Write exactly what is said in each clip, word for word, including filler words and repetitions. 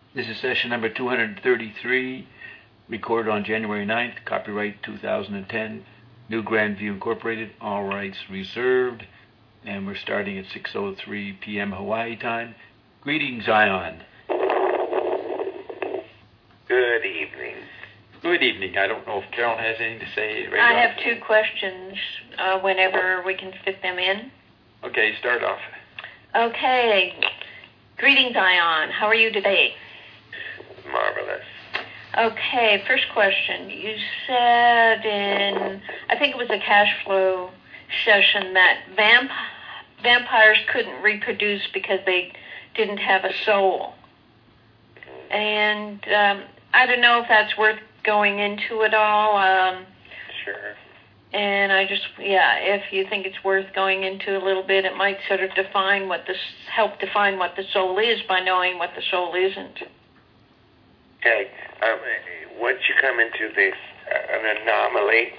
This is session number two hundred thirty-three, recorded on January ninth, copyright two thousand ten, New Grandview Incorporated, all rights reserved, and we're starting at six oh three p.m. Hawaii time. Greetings, Zion. Good evening. Good evening. I don't know if Carol has anything to say right I off. have two questions uh, whenever we can fit them in. Okay, start off. Okay. Greetings, Zion. How are you today? Marvelous. Okay, first question. You said in, I think it was a cash flow session, that vamp- vampires couldn't reproduce because they didn't have a soul. And um, I don't know if that's worth going into at all. Um, Sure. and I just, yeah, if you think it's worth going into a little bit, it might sort of define what this, help define what the soul is by knowing what the soul isn't. Okay. Um, once you come into this, uh, an anomaly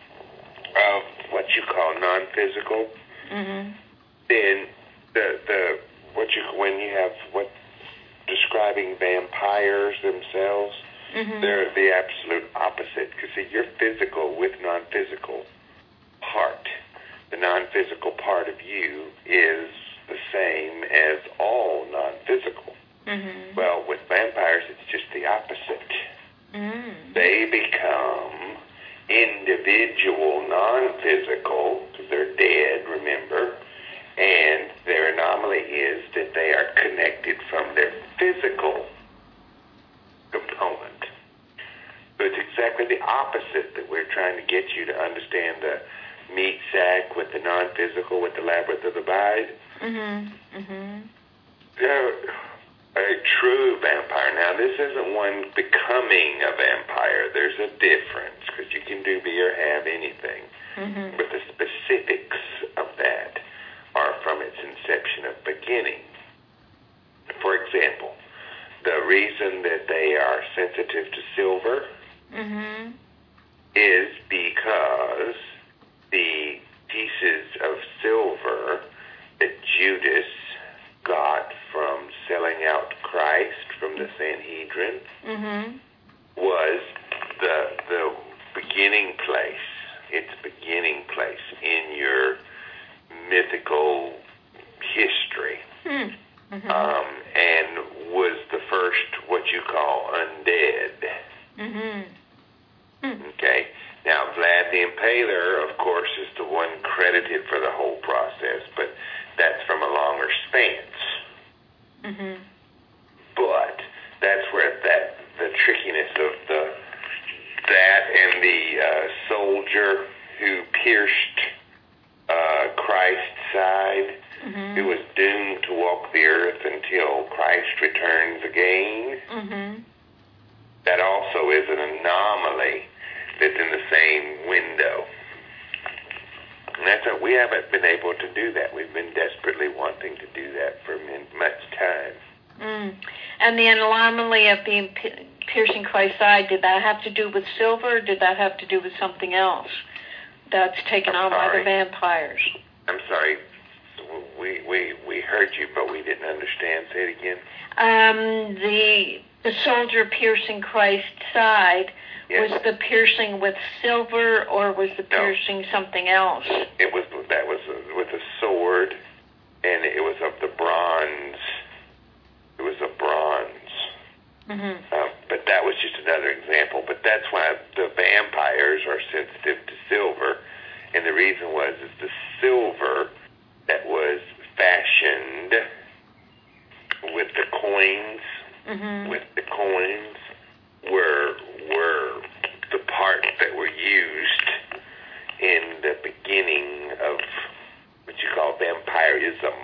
of what you call non-physical, Mm-hmm. then the the what you when you have what describing vampires themselves, Mm-hmm. they're the absolute opposite. Because see, you're physical with non-physical part. The non-physical part of you is the same as all non-physical. Mm-hmm. Well, with vampires, it's just the opposite. Mm. They become individual, non-physical, because they're dead, remember, and their anomaly is that they are connected from their physical component. So it's exactly the opposite that we're trying to get you to understand: the meat sack with the non-physical, with the labyrinth of the mind. Mm-hmm. Mm-hmm. They're a true vampire. Now, this isn't one becoming a vampire. There's a difference, because you can do, be, or have anything. Mm-hmm. But the specifics of that are from its inception of beginning. For example, the reason that they are sensitive to silver Mm-hmm. is because the pieces of silver that Judas got from selling out Christ from the Sanhedrin Mm-hmm. was the the beginning place, its beginning place in your mythical history, Mm-hmm. um, and was the first what you call undead. Mm-hmm. Okay. Now, Vlad the Impaler, of course, is the one credited for the whole process, but that's from a longer stance. Mm-hmm. But that's where that the trickiness of the that and the uh, soldier who pierced uh, Christ's side, Mm-hmm. who was doomed to walk the earth until Christ returns again. Mm-hmm. That also is an anomaly that's in the same window. And that's what, we haven't been able to do that. We've been desperately wanting to do that for much time. Mm. And the anomaly of being pi- piercing Christ's side, did that have to do with silver, or did that have to do with something else that's taken I'm on by sorry. the vampires? I'm sorry. We, we, we heard you, but we didn't understand. Say it again. Um, the the soldier piercing Christ's side, Yes. was the piercing with silver, or was the No. piercing something else? It was that was a, with a sword, and it was of the bronze. It was a bronze. Mm-hmm. Um, but that was just another example. But that's why the vampires are sensitive to silver, and the reason was is the silver that was fashioned with the coins, Mm-hmm. with the coins were were the parts that were used in the beginning of what you call vampirism.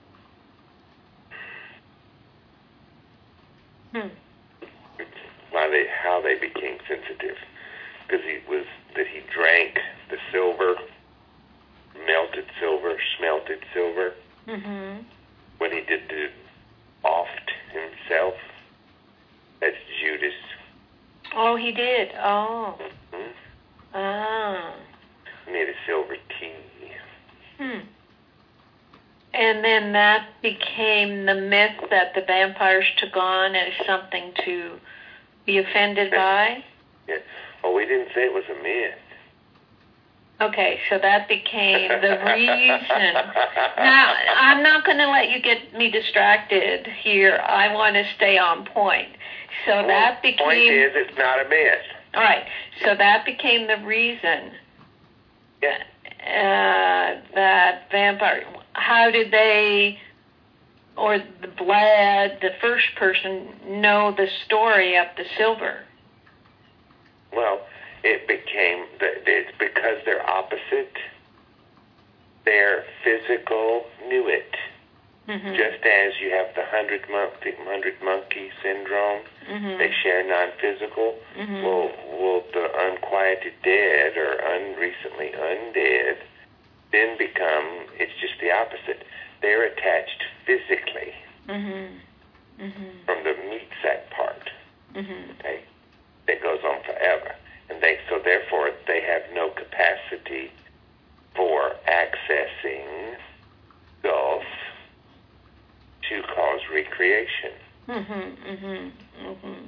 Hmm. Why they how they became sensitive, because he was that he drank the silver, melted silver, smelted silver. Mm-hmm. When he did the oft himself, that's Judas. Oh, he did. Oh. Mm-hmm. Ah. He made a silver tea. Hmm. And And then that became the myth that the vampires took on as something to be offended by? Yeah. Well, we didn't say it was a myth. Okay, so that became the reason. Now, I'm not going to let you get me distracted here. I want to stay on point. So well, that became... The point is, it's not a myth. All right, so that became the reason. Yeah. Uh, that vampire... How did they, or the Vlad, the first person, know the story of the silver? Well, it became, it's because they're opposite, their physical knew it. Mm-hmm. Just as you have the hundred monkey, hundred monkey syndrome, mm-hmm. they share non-physical. Mm-hmm. Well, well, the unquieted dead or unrecently undead then become, it's just the opposite. They're attached physically mm-hmm. Mm-hmm. from the meat sack part. Mm-hmm. Okay, that goes on forever. And they, so therefore, they have no capacity for accessing Gulf to cause recreation. Mm-hmm, mm-hmm, mm-hmm.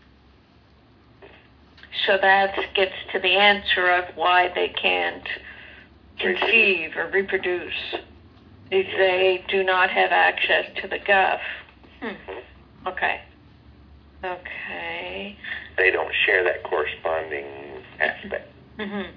So that gets to the answer of why they can't conceive or reproduce if they do not have access to the Gulf. Hmm. Mm-hmm. Okay. Okay. They don't share that corresponding aspect. Mm-hmm.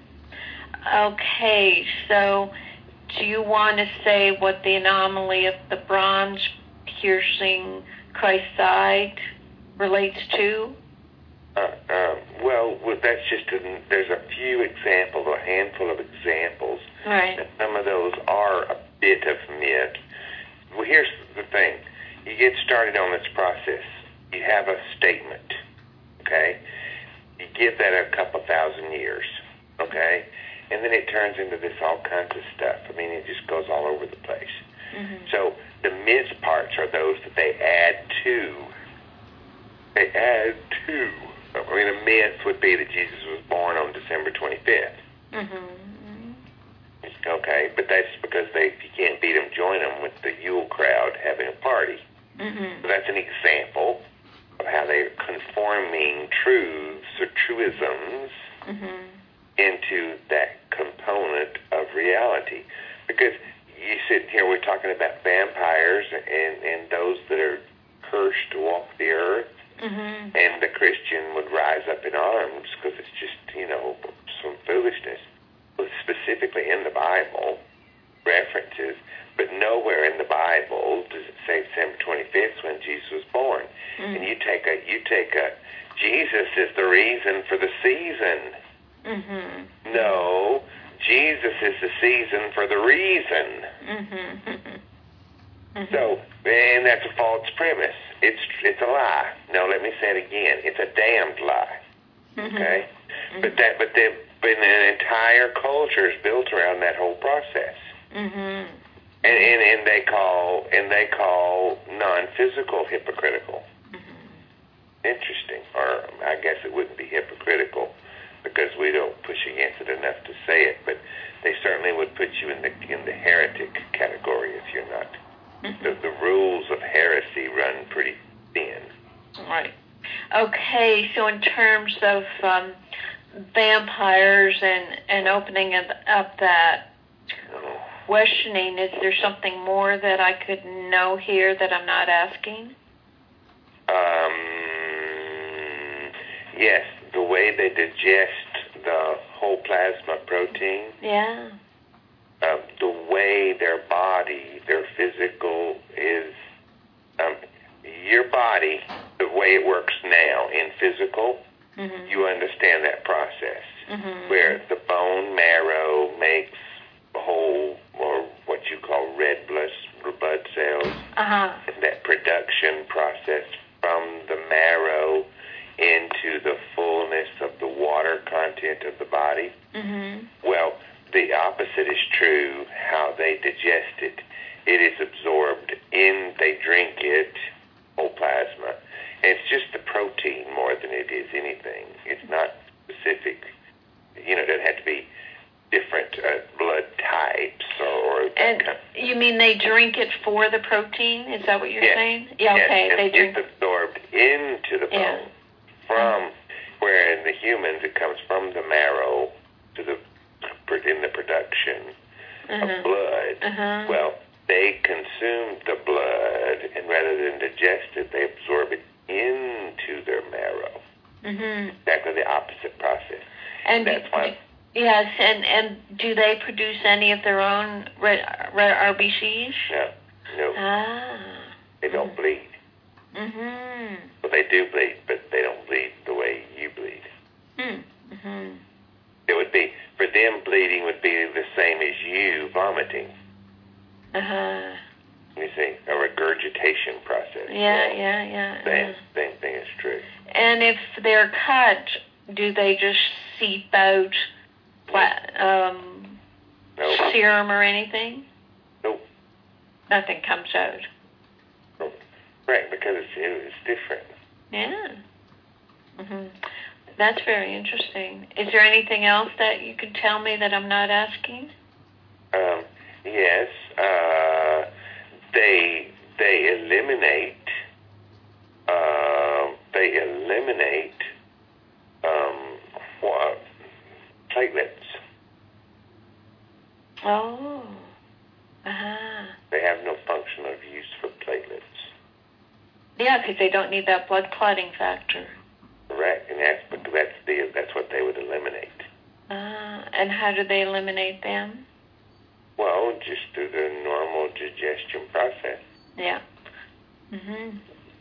Okay, so do you want to say what the anomaly of the bronze piercing Christ's side relates to? Uh, um, well, well, that's just a, there's a few examples, a handful of examples. Right. And some of those are a bit of myth. Well, here's the thing. You get started on this process. You have a statement, okay? You give that a couple thousand years, okay? And then it turns into this all kinds of stuff. I mean, it just goes all over the place. Mm-hmm. So the myth parts are those that they add to. They add to. I mean, a myth would be that Jesus was born on December twenty-fifth. Mm-hmm. Okay, but that's because they, if you can't beat them, join them with the Yule crowd having a party. Mm-hmm. So that's an example of how they're conforming truths or truisms mm-hmm. into that component of reality. Because you sit here, we're talking about vampires and, and those that are cursed to walk the earth, mm-hmm. and the Christian would rise up in arms because it's just, you know, some foolishness. Well, specifically in the Bible, references, but nowhere in the Bible does it say December twenty-fifth when Jesus was born. Mm-hmm. And you take a, you take a, Jesus is the reason for the season. Mm-hmm. No, Jesus is the season for the reason. Mm-hmm. Mm-hmm. So, and that's a false premise. It's it's a lie. No, let me say it again. It's a damned lie. Mm-hmm. Okay, mm-hmm. but that but the but an entire culture is built around that whole process. Mm-hmm. And, and and they call and they call non-physical hypocritical. Mm-hmm. Interesting, or I guess it wouldn't be hypocritical because we don't push against it enough to say it. But they certainly would put you in the in the heretic category if you're not. Mm-hmm. The, the rules of heresy run pretty thin. Right. Okay, so in terms of um, vampires and, and opening up that questioning, is there something more that I could know here that I'm not asking? Um, yes, the way they digest the whole plasma protein. Yeah. Uh, the way their body, their physical is, um, your body, the way it works now in physical, mm-hmm. you understand that process, mm-hmm. where the bone marrow makes whole, or what you call red blood, blood cells, uh-huh. and that production process from the marrow into the fullness of the water content of the body. Mm-hmm. Well, the opposite is true, how they digest it. It is absorbed in, they drink it, whole plasma. And it's just the protein more than it is anything. It's not specific. You know, it doesn't have to be different uh, blood types or, or with And that kind. you mean they drink it for the protein? Is that what you're Yes. saying? Yeah, Yes, okay. and They drink. it's absorbed into the Yeah. bone from where in the humans it comes from the marrow to the in the production Uh-huh. of blood. Uh-huh. Well, they consume the blood, and rather than digest it, they absorb it into their marrow. Mm-hmm. Exactly the opposite process. And That's why. yes, and and do they produce any of their own red, red R B Cs? No, no, Ah. they don't bleed. Mhm. Well, they do bleed, but they don't bleed the way you bleed. Mhm. Mhm. It would be, for them, bleeding would be the same as you vomiting. Uh huh. You see, a regurgitation process. Yeah, Well, yeah, yeah. Same, uh-huh. same thing is true. And if they're cut, do they just seep out pla- um, Nope. serum or anything? Nope. Nothing comes out. Nope. Right, because it's, it's different. Yeah. Mhm. That's very interesting. Is there anything else that you could tell me that I'm not asking? Um, yes, uh, they they eliminate uh, they eliminate um, what, platelets. Oh. Uh-huh. They have no functional use for platelets. Yeah, because they don't need that blood clotting factor. Correct, and that's because that's the that's what they would eliminate. Ah, and how do they eliminate them? Well, just through the normal digestion process. Yeah. Mhm.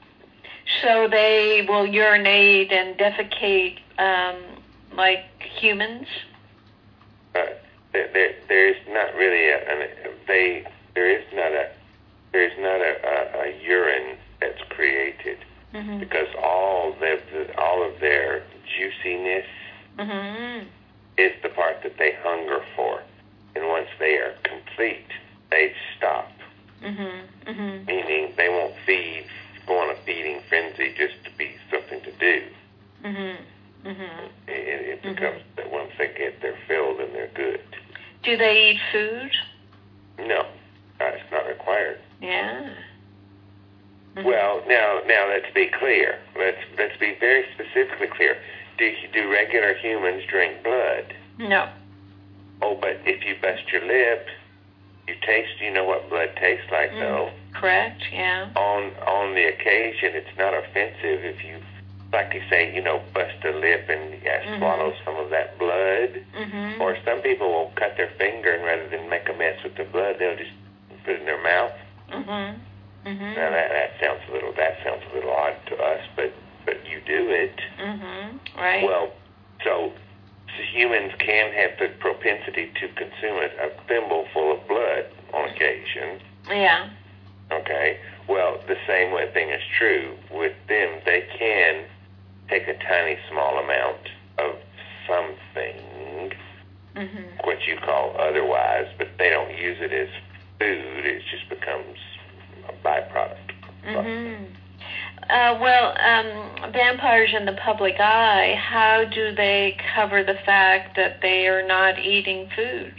So they will urinate and defecate um, like humans. Uh, there, there, there is not really a, an, they. There is not a. There is not a, a, a urine that's created Mhm. because all the, the all of their juiciness Mhm. is the part that they hunger for, and once they are complete, they stop. Mhm. Mhm. Meaning they won't feed, go on a feeding frenzy just to be something to do. Mhm. Mhm. It, it Mhm. becomes that once they get their fill, then they're good. Do they eat food? No, uh, it's not required. Yeah. Mhm. Well, now, now let's be clear. Let's let's be very specifically clear. Do do regular humans drink blood? No. Oh, but if you bust your lip, you taste. You know what blood tastes like, Mm. though. Correct. Yeah. On on the occasion, it's not offensive if you, like you say, you know, bust a lip and yeah, Mhm. swallow some of that blood. Mhm. Or some people will cut their finger and rather than make a mess with the blood, they'll just put it in their mouth. Mhm. Mhm. Now that that sounds a little that sounds a little odd to us, but but you do it. Mhm. Right. Well, so, so humans can have the propensity to consume a, a thimble full of blood on occasion. Yeah. Okay. Well, the same way thing is true with them. They can take a tiny small amount of something, Mhm. what you call otherwise, but they don't use it as food. It just becomes a byproduct. Mhm. Uh, well, um, vampires in the public eye, how do they cover the fact that they are not eating food?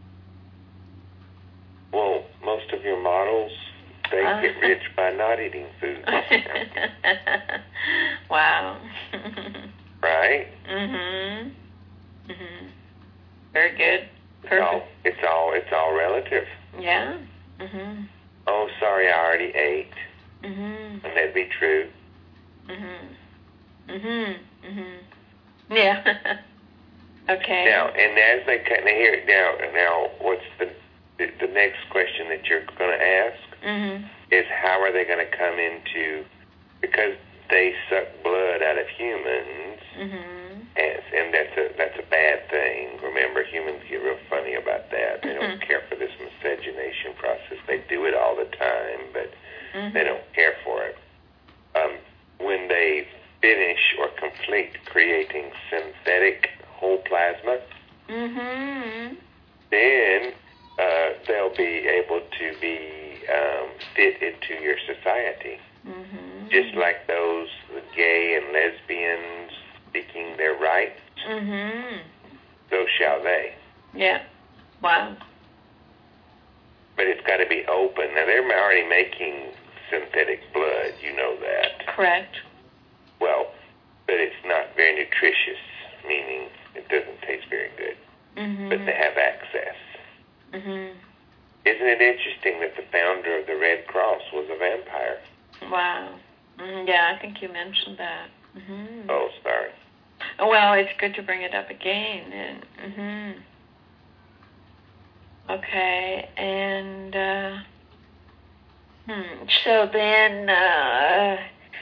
Well, most of your models, they Uh. get rich by not eating food. Wow. Right? Mhm. Mhm. Very good. It's all, Perfect. it's all, it's all relative. Yeah. Mhm. Oh, sorry, I already ate. Mhm. And that'd be true. Mhm. Mhm. Mhm. Yeah. Okay. Now, and as they kind of hear now, now, what's the, the the next question that you're going to ask Mhm. is how are they going to come into, because they suck blood out of humans, Mhm. and, and that's a that's a bad thing. Remember, humans get real funny about that. They don't Mhm. care for this miscegenation process. They do it all the time, but Mhm. they don't care for it. Um, when they finish or complete creating synthetic whole plasma, Mhm. then uh, they'll be able to be um, fit into your society. Mhm. Just like those gay and lesbians seeking their rights, Mhm. so shall they. Yeah. Wow. but it's got to be open. Now, they're already making synthetic blood, you know that. Correct. Well, but it's not very nutritious, meaning it doesn't taste very good. Mm-hmm. But they have access. Mm-hmm. Isn't it interesting that the founder of the Red Cross was a vampire? Wow. Mm, yeah, I think you mentioned that. Mm-hmm. Oh, sorry. Oh, well, it's good to bring it up again. And, mm-hmm. Okay, and uh, hmm. so then, uh,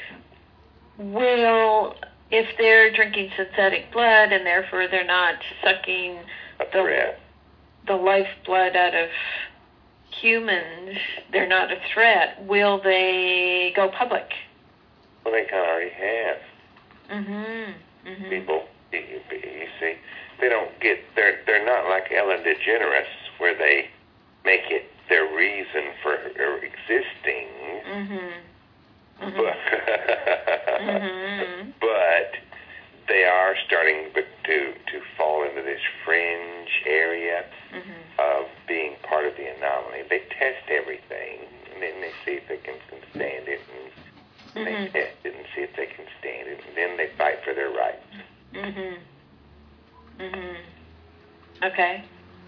will, if they're drinking synthetic blood and therefore they're not sucking A the threat. the lifeblood out of humans, they're not a threat. Will they go public? Well, they kind of already have. Mm-hmm. Mm-hmm. People, you, you see, they don't get, they're, they're not like Ellen DeGeneres, where they make it their reason for existing. Mm-hmm. Mm-hmm. But, mm-hmm. but they are starting to, to fall into this fringe area mm-hmm. of being part of the anomaly. They test everything, and then they see if they can, can stand it, and mm-hmm. they test it and see if they can stand it, and then they fight for their rights. Mm-hmm. Mm-hmm. Okay.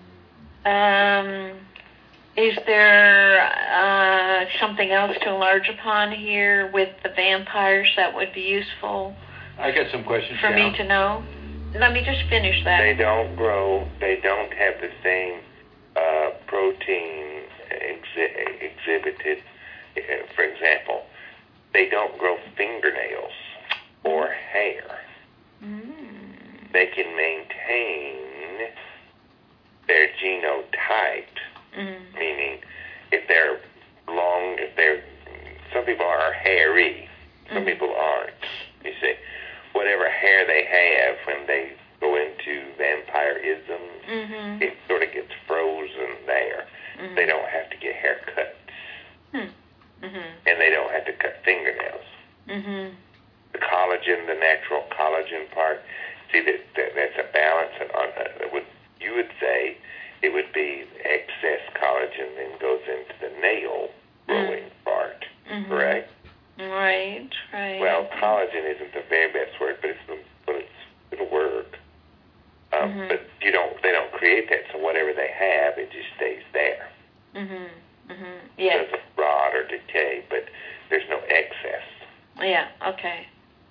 Um, is there uh, something else to enlarge upon here with the vampires that would be useful I got some questions for down. me to know? Let me just finish that. They don't grow, they don't have the same uh, protein exhi- exhibited. Uh, for example, they don't grow fingernails or hair. Mm. They can maintain their genotype, Mm. meaning if they're long, if they're, some people are hairy, some Mm. people aren't, you see. Whatever hair they have when they go into vampirism, Mm-hmm. it sort of gets frozen there. Mm-hmm. They don't have to get haircuts, Mm-hmm. and they don't have to cut fingernails. Mm-hmm. The collagen, the natural collagen part, see, that, that that's a balance. And on, uh, would, you would say it would be excess collagen then goes into the nail growing Mm. part, Mm-hmm. correct? Right, right. Well, collagen isn't the very best word, but it's the, but it's it'll work. Um, Mhm. But you don't, they don't create that. So whatever they have, it just stays there. Mm-hmm. Mm-hmm. It Yeah. doesn't rot or decay, but there's no excess. Yeah. Okay.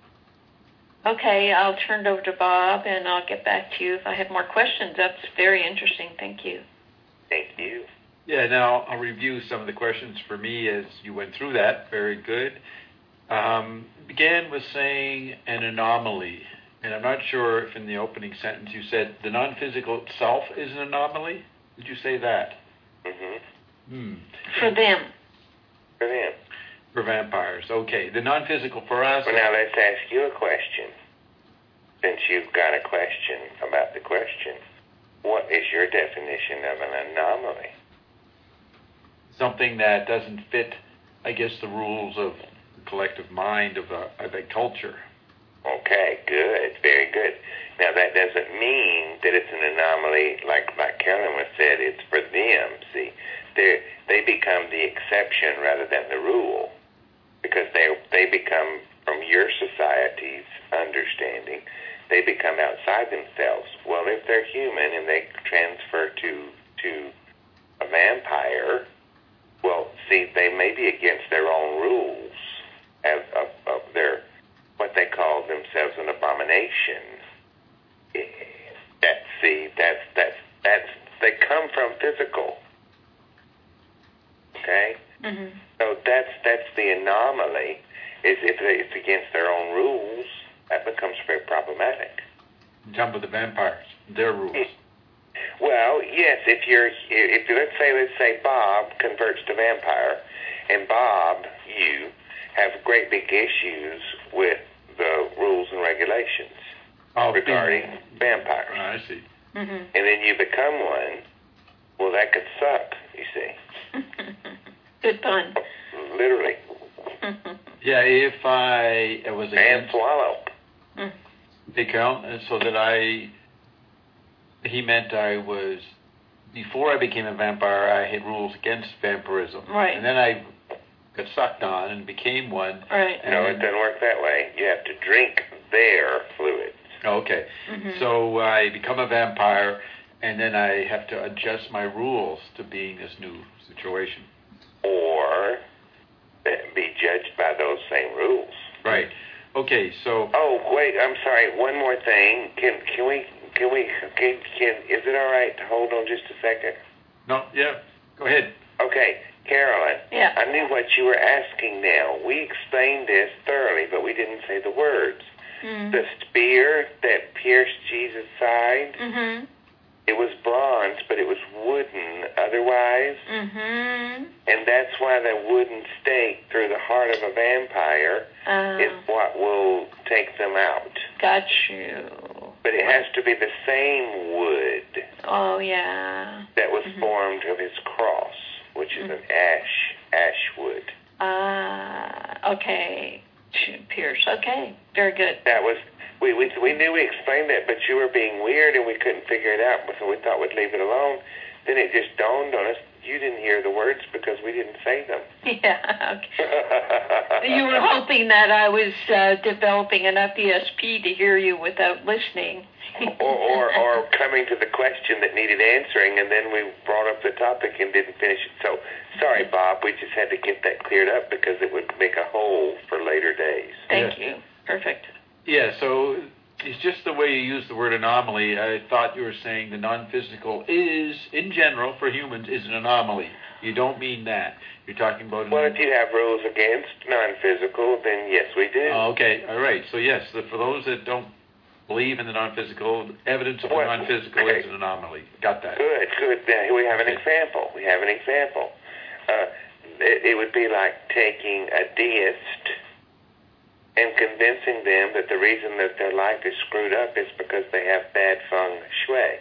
Okay. I'll turn it over to Bob, and I'll get back to you if I have more questions. That's very interesting. Thank you. Thank you. Yeah, now I'll review some of the questions for me as you went through that. Very good. Um, began with saying an anomaly, and I'm not sure if in the opening sentence you said the non-physical itself is an anomaly. Did you say that? Mm-hmm. Hmm. For them. For them. For vampires. Okay. The non-physical for us. Well, now let's ask you a question. Since you've got a question about the question, what is your definition of an anomaly? Something that doesn't fit, I guess, the rules of the collective mind of a, of a culture. Okay, good, very good. Now that doesn't mean that it's an anomaly, like like Carolyn was said. It's for them. See, they they become the exception rather than the rule, because they they become, from your society's understanding, they become outside themselves. Well, if they're human and they transfer to to a vampire, well, see, they may be against their own rules of, of, of their, what they call themselves an abomination. That, see, that's, that's, that's, they come from physical. Okay? Mm-hmm. So that's, that's the anomaly, is if it's against their own rules, that becomes very problematic. You talk about the vampires, their rules. Well, yes, if you're, if let's say, let's say Bob converts to vampire, and Bob, you, have great big issues with the rules and regulations Oh, regarding being- vampires, Oh, I see. Mm-hmm. and then you become one, well, that could suck, you see. Good pun. Literally. Yeah, if I was And against swallow. the count, so that I, he meant I was before I became a vampire, I had rules against vampirism. Right. And then I got sucked on and became one. Right. And No, then, it doesn't work that way. You have to drink their fluids. oh, okay. Mm-hmm. So I become a vampire, and then I have to adjust my rules to being this new situation. Or be judged by those same rules. Right. Okay, so... Oh, wait, I'm sorry. One more thing. Can can we, can we, can, can is it all right to hold on just a second? No, yeah, go ahead. Okay, Carolyn. Yeah. I knew what you were asking now. We explained this thoroughly, but we didn't say the words. Mm-hmm. The spear that pierced Jesus' side, Mm-hmm. it was bronze, but it was wooden otherwise. Mm-hmm. And that's why the wooden stake through the heart of a vampire Uh, is what will take them out. got you. But it has to be the same wood Oh, yeah. that was Mhm. formed of his cross, which is an ash, ash wood. Ah, okay. To Pierce. Okay, very good. That was, we, we we knew we explained that, but you were being weird and we couldn't figure it out, so we thought we'd leave it alone. Then it just dawned on us, you didn't hear the words because we didn't say them. Yeah, okay. You were hoping that I was uh, developing enough E S P to hear you without listening. or, or or coming to the question that needed answering, and then we brought up the topic and didn't finish it. So, sorry, Bob, we just had to get that cleared up because it would make a hole for later days. Thank Yeah. you. Perfect. Yeah, so it's just the way you use the word anomaly. I thought you were saying the non-physical is, in general, for humans, is an anomaly. You don't mean that. You're talking about... Well, if you have rules against non-physical, then yes, we do. Oh, okay, all right. So, yes, the, for those that don't believe in the non-physical, evidence of the What? non-physical Okay. is an anomaly. Got that. Good, good. Now, we have an Okay. example. We have an example. Uh, it, it would be like taking a deist and convincing them that the reason that their life is screwed up is because they have bad feng shui.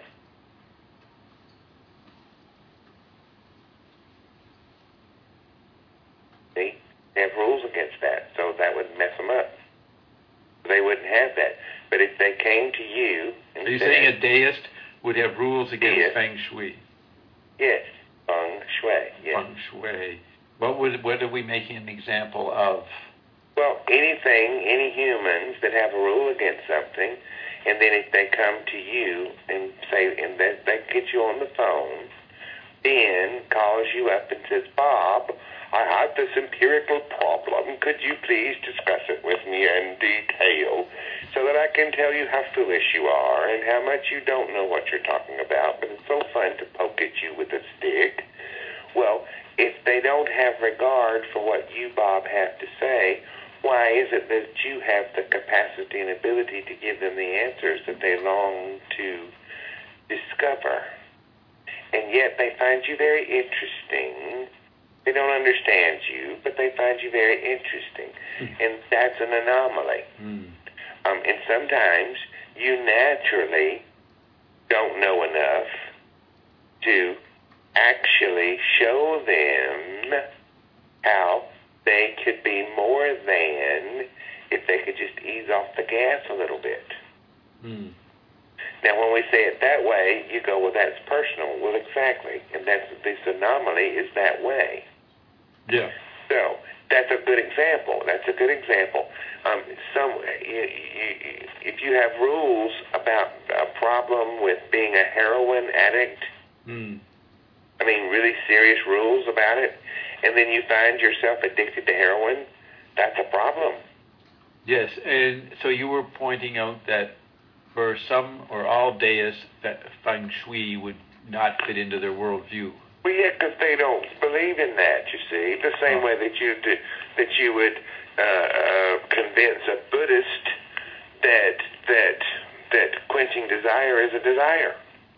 See? They have rules against that, so that would mess them up. They wouldn't have that. But if they came to you and Are you said, saying a deist would have rules against Yes. feng shui? yes, feng shui, yes. Feng shui. What would what are we making an example of? Well, anything, any humans that have a rule against something, and then if they come to you and say, and they, they get you on the phone, then calls you up and says, Bob, I have this empirical problem. Could you please discuss it with me in detail so that I can tell you how foolish you are and how much you don't know what you're talking about, but it's so fun to poke at you with a stick. Well, if they don't have regard for what you, Bob, have to say, why is it that you have the capacity and ability to give them the answers that they long to discover? And yet they find you very interesting. They don't understand you, but they find you very interesting. And that's an anomaly. Mm. Um, and sometimes you naturally don't know enough to actually show them how they could be more than if they could just ease off the gas a little bit. Mm. Now, when we say it that way, you go, well, that's personal. Well, exactly. And that's this anomaly is that way. Yeah. So that's a good example. That's a good example. Um, some, you, you, if you have rules about a problem with being a heroin addict, Mm. I mean, really serious rules about it, and then you find yourself addicted to heroin, that's a problem. Yes, and so you were pointing out that for some or all deists, that feng shui would not fit into their worldview. Well, yeah, because they don't believe in that, you see. The same Oh. way that you do, that you would uh, uh, convince a Buddhist that that that quenching desire is a desire.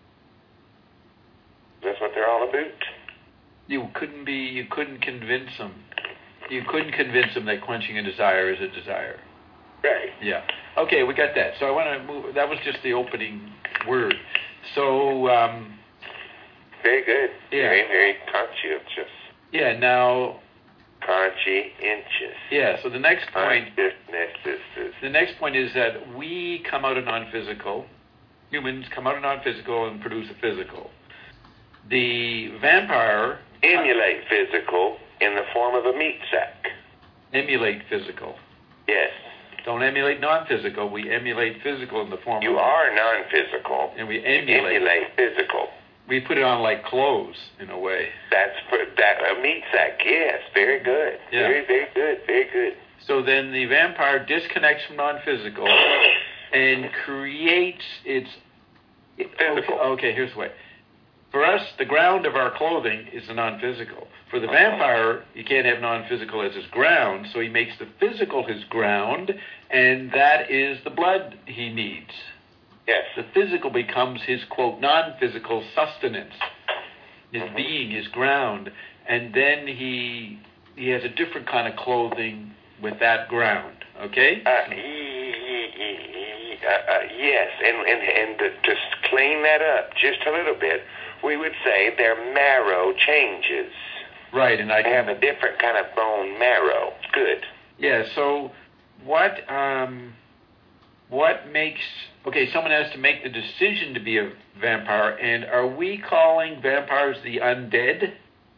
That's what they're all about. You couldn't be. You couldn't convince them. You couldn't convince them that quenching a desire is a desire. Right. Yeah. Okay, we got that. So I want to move. That was just the opening word. So um, Very good. Yeah. Very, very conscientious. yeah. Now. Conscientious. Yeah. So the next point. Consciousness is, is The next point is that we come out of non-physical. Humans come out of non-physical and produce a physical. the vampire emulate physical in the form of a meat sack. Emulate physical. Yes. Don't emulate non-physical. We emulate physical in the form You of... You are non-physical. And we emulate. emulate physical. We put it on like clothes, in a way. That's for, that a meat sack. Yes, very good. Yeah. Very, very good. Very good. So then the vampire disconnects from non-physical and creates its... Physical. Okay, okay, here's the way. For us, the ground of our clothing is the non-physical. For the vampire, you can't have non-physical as his ground, so he makes the physical his ground, and that is the blood he needs. Yes. The physical becomes his, quote, non-physical sustenance, his Mm-hmm. being, his ground, and then he he has a different kind of clothing with that ground, okay? Uh, y- y- y- uh, uh, yes, and, and, and to, to clean that up just a little bit, we would say their marrow changes. Right, and I They have a different kind of bone marrow. Good. Yeah, so what um, what makes... Okay, someone has to make the decision to be a vampire, and are we calling vampires the undead?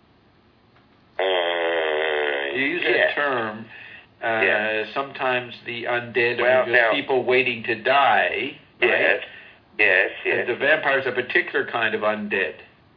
Uh, You use yes. that term. Uh, Yes. Sometimes the undead Well, are just now- people waiting to die. Right? Yes. Yes, And yes. the vampire's a particular kind of undead.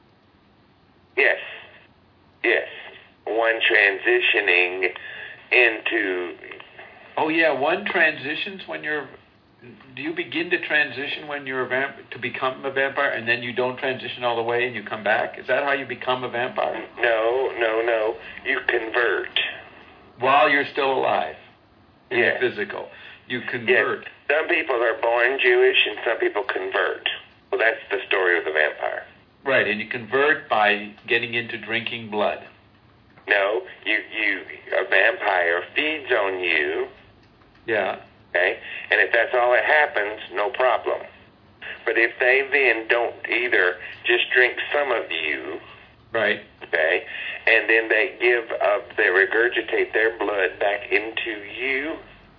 Yes. Yes. One transitioning into... Oh yeah, one transitions when you're... Do you begin to transition when you're a vamp to become a vampire, and then you don't transition all the way and you come back? Is that how you become a vampire? No, no, no. You convert. While you're still alive in Yes. the physical. You Yes. convert. Some people are born Jewish and some people convert. Well, that's the story of the vampire. Right, and you convert by getting into drinking blood. No, you, you, a vampire feeds on you, Yeah. okay? And if that's all that happens, no problem. But if they then don't either just drink some of you, Right. okay, and then they give up, they regurgitate their blood back into you,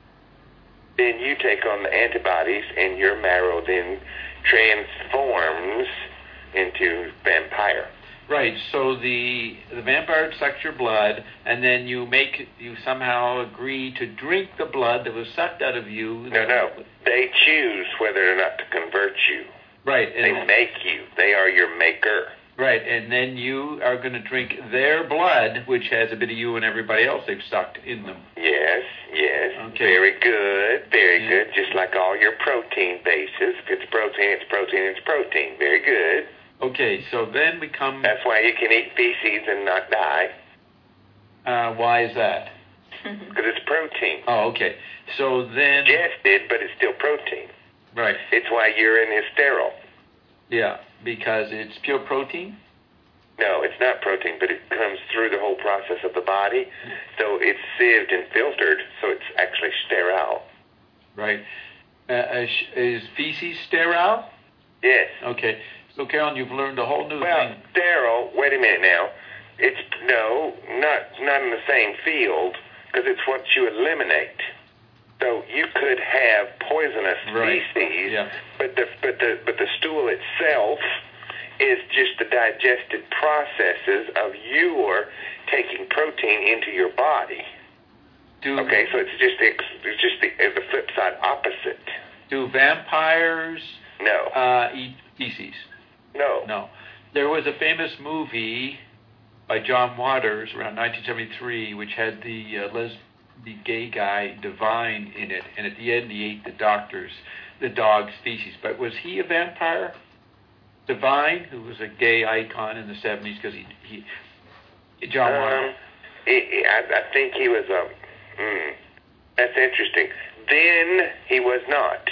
then you take on the antibodies and your marrow then transforms into vampire. Right. So the the vampire sucks your blood, and then you make you somehow agree to drink the blood that was sucked out of you. No, no. They choose whether or not to convert you. Right. They And, make you. They are your maker. right. And then you are going to drink their blood, which has a bit of you and everybody else they've sucked in them. Yes, yes. Okay. Very good, very Yeah. good. Just like all your protein bases. If it's protein, it's protein, it's protein. Very good. Okay. So then we come. That's why you can eat feces and not die, Uh, why is that? because it's protein. Oh, okay. So then. Digested, but it's still protein. Right. It's why urine is sterile. Yeah. Because it's pure protein. No, it's not protein, but it comes through the whole process of the body. So it's sieved and filtered, so it's actually sterile. Right. Uh, is is feces sterile? Yes. Okay. So, Carolyn, you've learned a whole new Well, thing. sterile, wait a minute now. It's, no, not not in the same field, because it's what you eliminate. So you could have poisonous Right. feces, Yeah. but the but the but the stool itself is just the digested processes of your taking protein into your body. Do, Okay, so it's just the, it's just the, the flip side opposite. do vampires No, uh, eat feces? no, No. There was a famous movie by John Waters around nineteen seventy-three, which had the uh, les- the gay guy Divine in it, and at the end he ate the doctor's, the dog's feces. But was he a vampire? Divine, who was a gay icon in the seventies, because he he John Waters. Um, he, he- I, I think he was a. Hmm, that's interesting. Then he was not,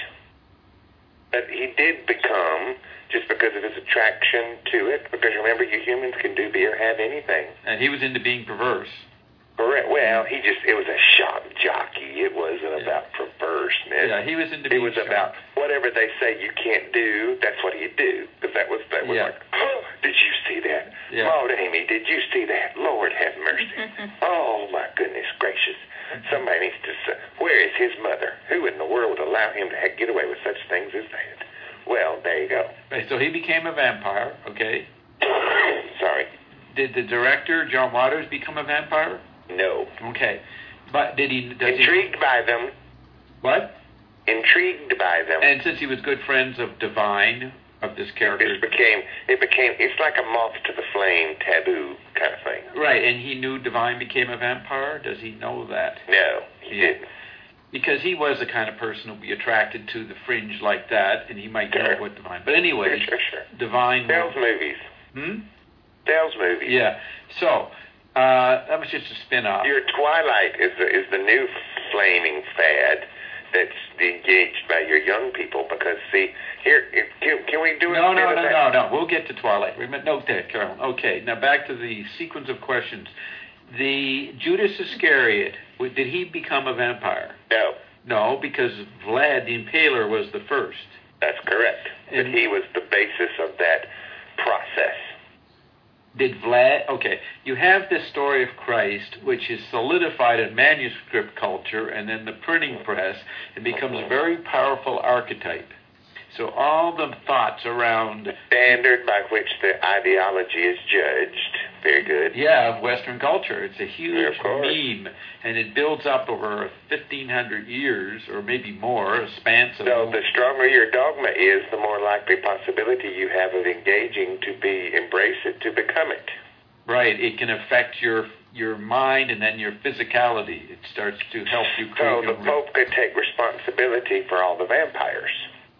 but he did become just because of his attraction to it. Because remember, you humans can do be or have anything. And he was into being perverse. Correct. Well, he just it was a shock jockey. It wasn't Yeah. about perverseness. Yeah, he was into It being was shocked. about whatever they say you can't do. That's what he'd do. Because that was that was Yeah. like, oh, did you see that? Yeah. Maud Amy, did you see that? Lord have mercy. Oh my goodness gracious! Somebody needs to say, where is his mother? Who in the world would allow him to ha- get away with such things as that? Well, there you go. Right, so he became a vampire, okay? Sorry. Did the director, John Waters, become a vampire? No. Okay. But did he... Does Intrigued he, by them. What? Intrigued by them. And since he was good friends of Divine, of this character... It became, it became, it's like a moth to the flame taboo kind of thing. Right, and he knew Divine became a vampire? Does he know that? No, he Yeah. didn't. Because he was the kind of person who would be attracted to the fringe like that, and he might Sure. know what Divine... But anyway, Sure, sure, sure. Divine... Sales movies. Hmm? Sales movies. Yeah. So, uh, that was just a spin-off. Your Twilight is the, is the new flaming fad that's engaged by your young people because, see, here, can, can we do it? No, no, no, that? no, no. We'll get to Twilight. Remember, note that, Carolyn. Okay, now back to the sequence of questions. The Judas Iscariot, w- did he become a vampire? No, No, because Vlad the Impaler was the first. that's correct. But And- he was the basis of that process. Did Vlad... Okay, you have this story of Christ, which is solidified in manuscript culture and then the printing press, and becomes a very powerful archetype. So all the thoughts around... Standard by which the ideology is judged. Very good. Yeah, of Western culture. It's a huge Yeah, of course. meme, and it builds up over fifteen hundred years, or maybe more, a span of... So the stronger your dogma is, the more likely possibility you have of engaging to be embrace it, to become it. Right, it can affect your your mind and then your physicality. It starts to help you So create... the your- Pope could take responsibility for all the vampires.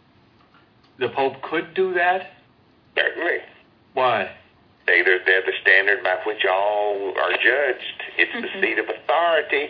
The Pope could do that? Certainly. Why? They, they're, they're the standard by which all are judged. It's Mhm. the seat of authority.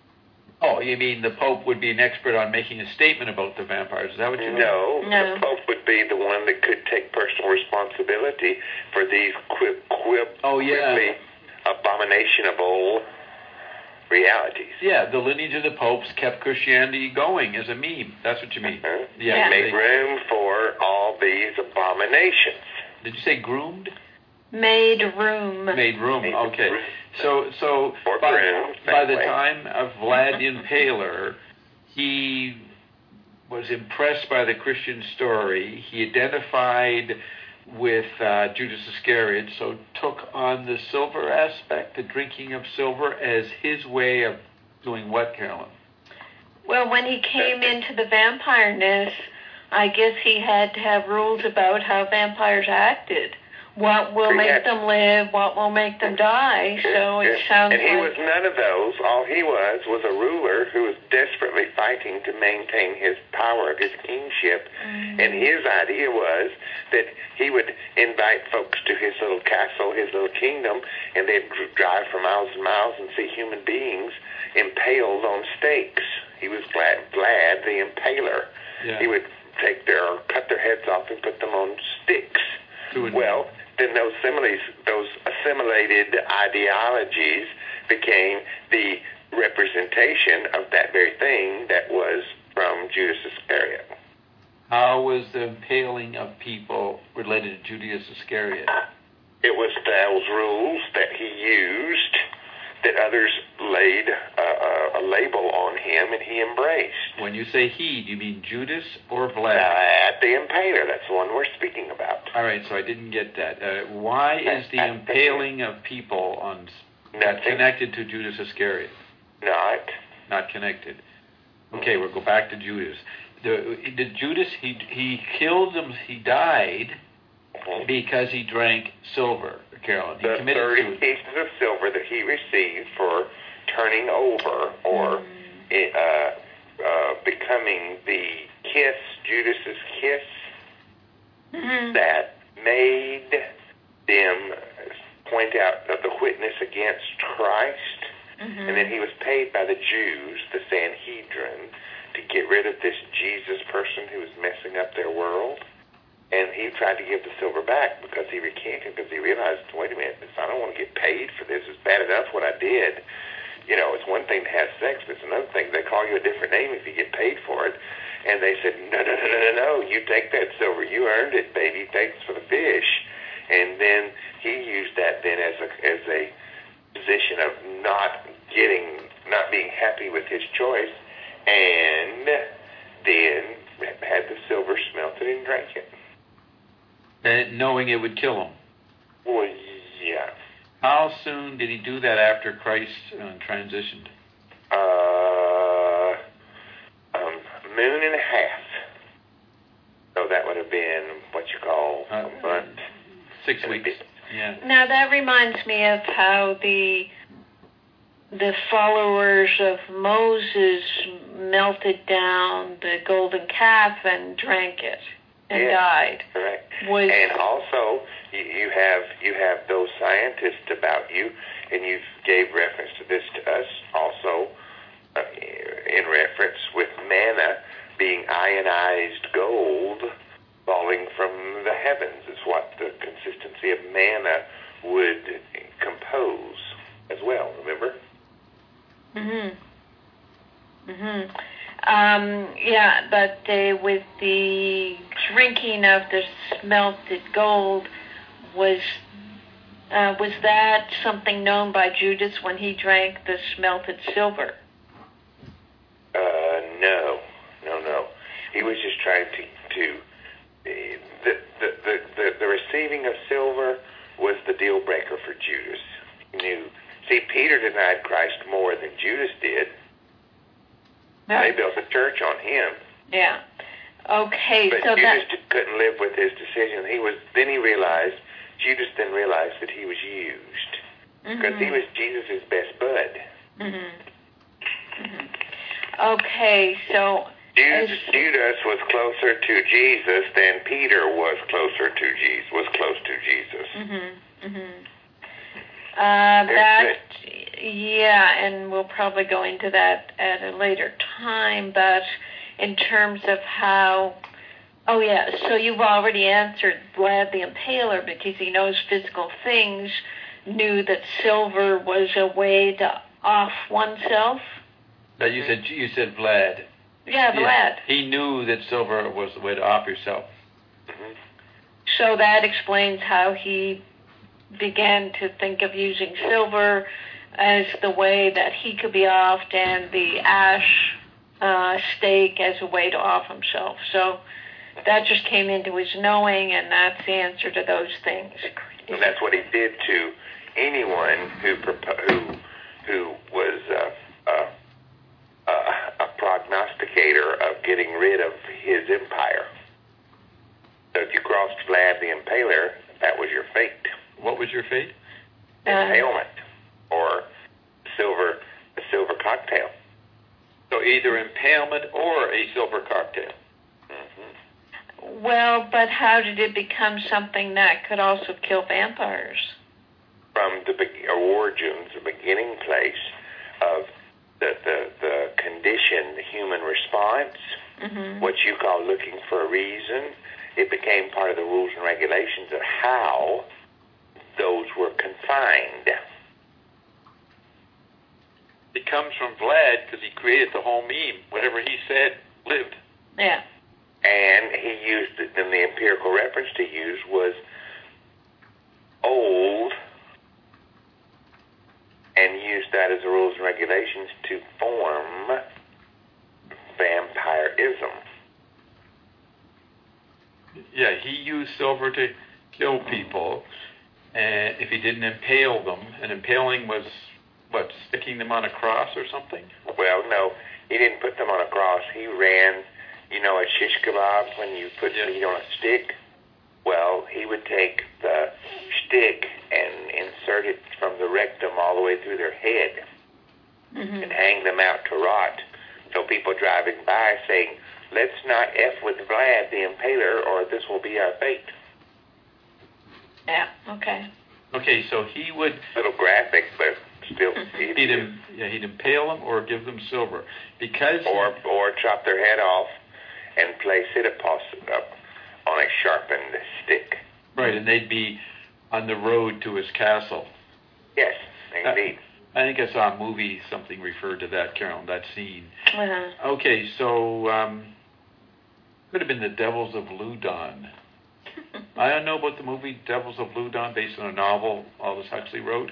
Oh, you mean the Pope would be an expert on making a statement about the vampires? Is that what you mean? No, No. the Pope would be the one that could take personal responsibility for these quip, quip, Oh, yeah. quickly abominationable realities. Yeah, the lineage of the popes kept Christianity going as a meme. That's what you mean. Huh? Yeah. Make they- room for all these abominations. Did you say groomed? Made room. Made room. Made Okay. room. So, so Or by, groom, same by the way. time of Vlad the Impaler, he was impressed by the Christian story. He identified with uh, Judas Iscariot, so took on the silver aspect, the drinking of silver, as his way of doing what, Carolyn? Well, when he came into the vampireness, I guess he had to have rules about how vampires acted. What will make Correct. them live, what will make them die. So it Yeah. sounds And he like... was none of those. All he was was a ruler who was desperately fighting to maintain his power of his kingship. Mm. And his idea was that he would invite folks to his little castle, his little kingdom, and they'd dr- drive for miles and miles and see human beings impaled on stakes. He was Vlad, Vlad the Impaler. Yeah. He would take their, cut their heads off and put them on sticks. To an- Well, then those similes, those assimilated ideologies became the representation of that very thing that was from Judas Iscariot. How was the impaling of people related to Judas Iscariot? It was those rules that he used that others laid a, a, a label on him and he embraced. When you say he, do you mean Judas or Vlad? At the Impaler, that's the one we're speaking about. All right, so I didn't get that. Uh, why is the impaling of people on Nothing. connected to Judas Iscariot? Not. Not connected. Okay, we'll go back to Judas. The, the Judas, he he killed him. He died because he drank silver. Carolyn, he The committed thirty suicide. pieces of silver that he received for turning over or uh, uh, becoming the kiss, Judas's kiss, Mhm. that made them point out that the witness against Christ, Mhm. and then he was paid by the Jews, the Sanhedrin, to get rid of this Jesus person who was messing up their world. And he tried to give the silver back because he recanted, because he realized, wait a minute, this, I don't want to get paid for this. It's bad enough what I did. You know, it's one thing to have sex, but it's another thing. They call you a different name if you get paid for it. And they said, no, no, no, no, no, no. You take that silver. You earned it, baby. Thanks for the fish. And then he used that then as a as a position of not getting, not being happy with his choice, and then had the silver smelted and drank it. And knowing it would kill him. Well, How soon did he do that after Christ uh, transitioned? Uh, um, moon and a half. So that would have been what you call Uh, a month. Six weeks. Yeah. Now that reminds me of how the the followers of Moses melted down the golden calf and drank it and Yeah, died. correct. Was And also, you, you have you have those scientists about you, and you gave reference to this to us also, uh, in reference with manna being ionized gold falling from the heavens is what the consistency of manna would compose as well. Remember? Mhm. Mhm. Um, yeah, but uh, with the drinking of the smelted gold, was uh, was that something known by Judas when he drank the smelted silver? Uh, no, no, no. He was just trying to to the the the the, the receiving of silver was the deal breaker for Judas. He knew. See, Peter denied Christ more than Judas did. No. They built a church on him. Yeah. Okay, But so Judas that just couldn't live with his decision. He was then he realized Judas then realized that he was used because mhm. he was Jesus' best bud. Mhm. Mhm. Okay, so Judas, as- Judas was closer to Jesus than Peter was closer to Jesus. Was close to Jesus. Mhm. Mhm. Uh, that, yeah, and we'll probably go into that at a later time, but in terms of how, oh yeah, so you've already answered Vlad the Impaler because he knows physical things, knew that silver was a way to off oneself. That you said you said Vlad. Yeah, Vlad. Yeah. He knew that silver was the way to off yourself. Mm-hmm. So that explains how he began to think of using silver as the way that he could be offed, and the ash uh, stake as a way to off himself. So that just came into his knowing, and that's the answer to those things. And that's what he did to anyone who propo- who who was uh, uh, uh, a prognosticator of getting rid of his empire. So if you crossed Vlad the Impaler, that was your fate. What was your fate? Uh, Impalement, or silver, a silver cocktail. So either impalement or a silver cocktail. Mm-hmm. Well, but how did it become something that could also kill vampires? From the be- origins, the beginning place of the, the, the conditioned human response, Mm-hmm. what you call looking for a reason, it became part of the rules and regulations of how those were confined. It comes from Vlad because he created the whole meme. Whatever he said lived. Yeah. And he used it, and the empirical reference to use was old, and used that as the rules and regulations to form vampirism. Yeah, he used silver to kill people, and if he didn't impale them, and impaling was, what, sticking them on a cross or something? Well, no, he didn't put them on a cross. He ran, you know, a shish kebab when you put Yeah. meat on a stick. Well, he would take the stick and insert it from the rectum all the way through their head Mm-hmm. and hang them out to rot. So people driving by saying, let's not F with Vlad the Impaler or this will be our fate. Yeah. Okay. Okay, so he would A little graphic, but still he'd, easy. im- yeah, he'd impale them or give them silver. Because he- Or, or chop their head off and place it upon on a sharpened stick. right, and they'd be on the road to his castle. Yes, indeed. I think I saw a movie, something referred to that, Carolyn, that scene. Uh-huh. Okay, so um, could have been the Devils of Loudon. I don't know about the movie Devils of Loudon, based on a novel Aldous Huxley wrote.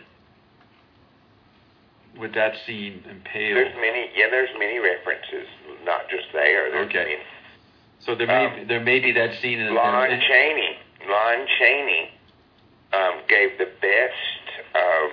With that scene impaled. There's many, yeah, there's many references, not just there. There's Okay. many. So there may Um, be, there may be that scene in Lon in- Chaney, Lon Chaney um, gave the best um,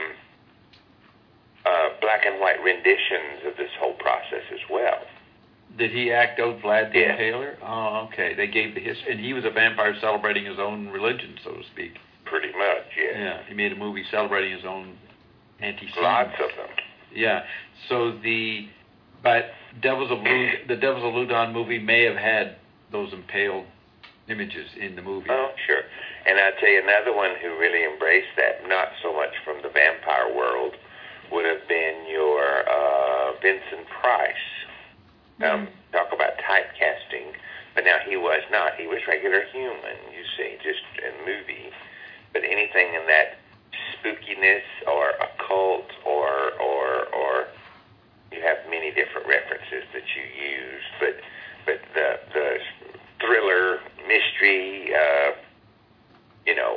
uh, black and white renditions of this whole process as well. Did he act out Vlad the Yeah. Impaler? Oh, okay. They gave the history, and he was a vampire celebrating his own religion, so to speak. Pretty much, yeah. Yeah, he made a movie celebrating his own anti-Semitism. Lots of them. Yeah. So the, but Devils of Lud, the Devils of Ludon movie may have had those impaled images in the movie. Oh, sure. And I'll tell you another one who really embraced that, not so much from the vampire world, would have been your uh, Vincent Price. Um, talk about typecasting, but now he was not. He was regular human, you see, just in movie. But anything in that spookiness or occult or or or you have many different references that you use, but but the the thriller mystery, uh, you know,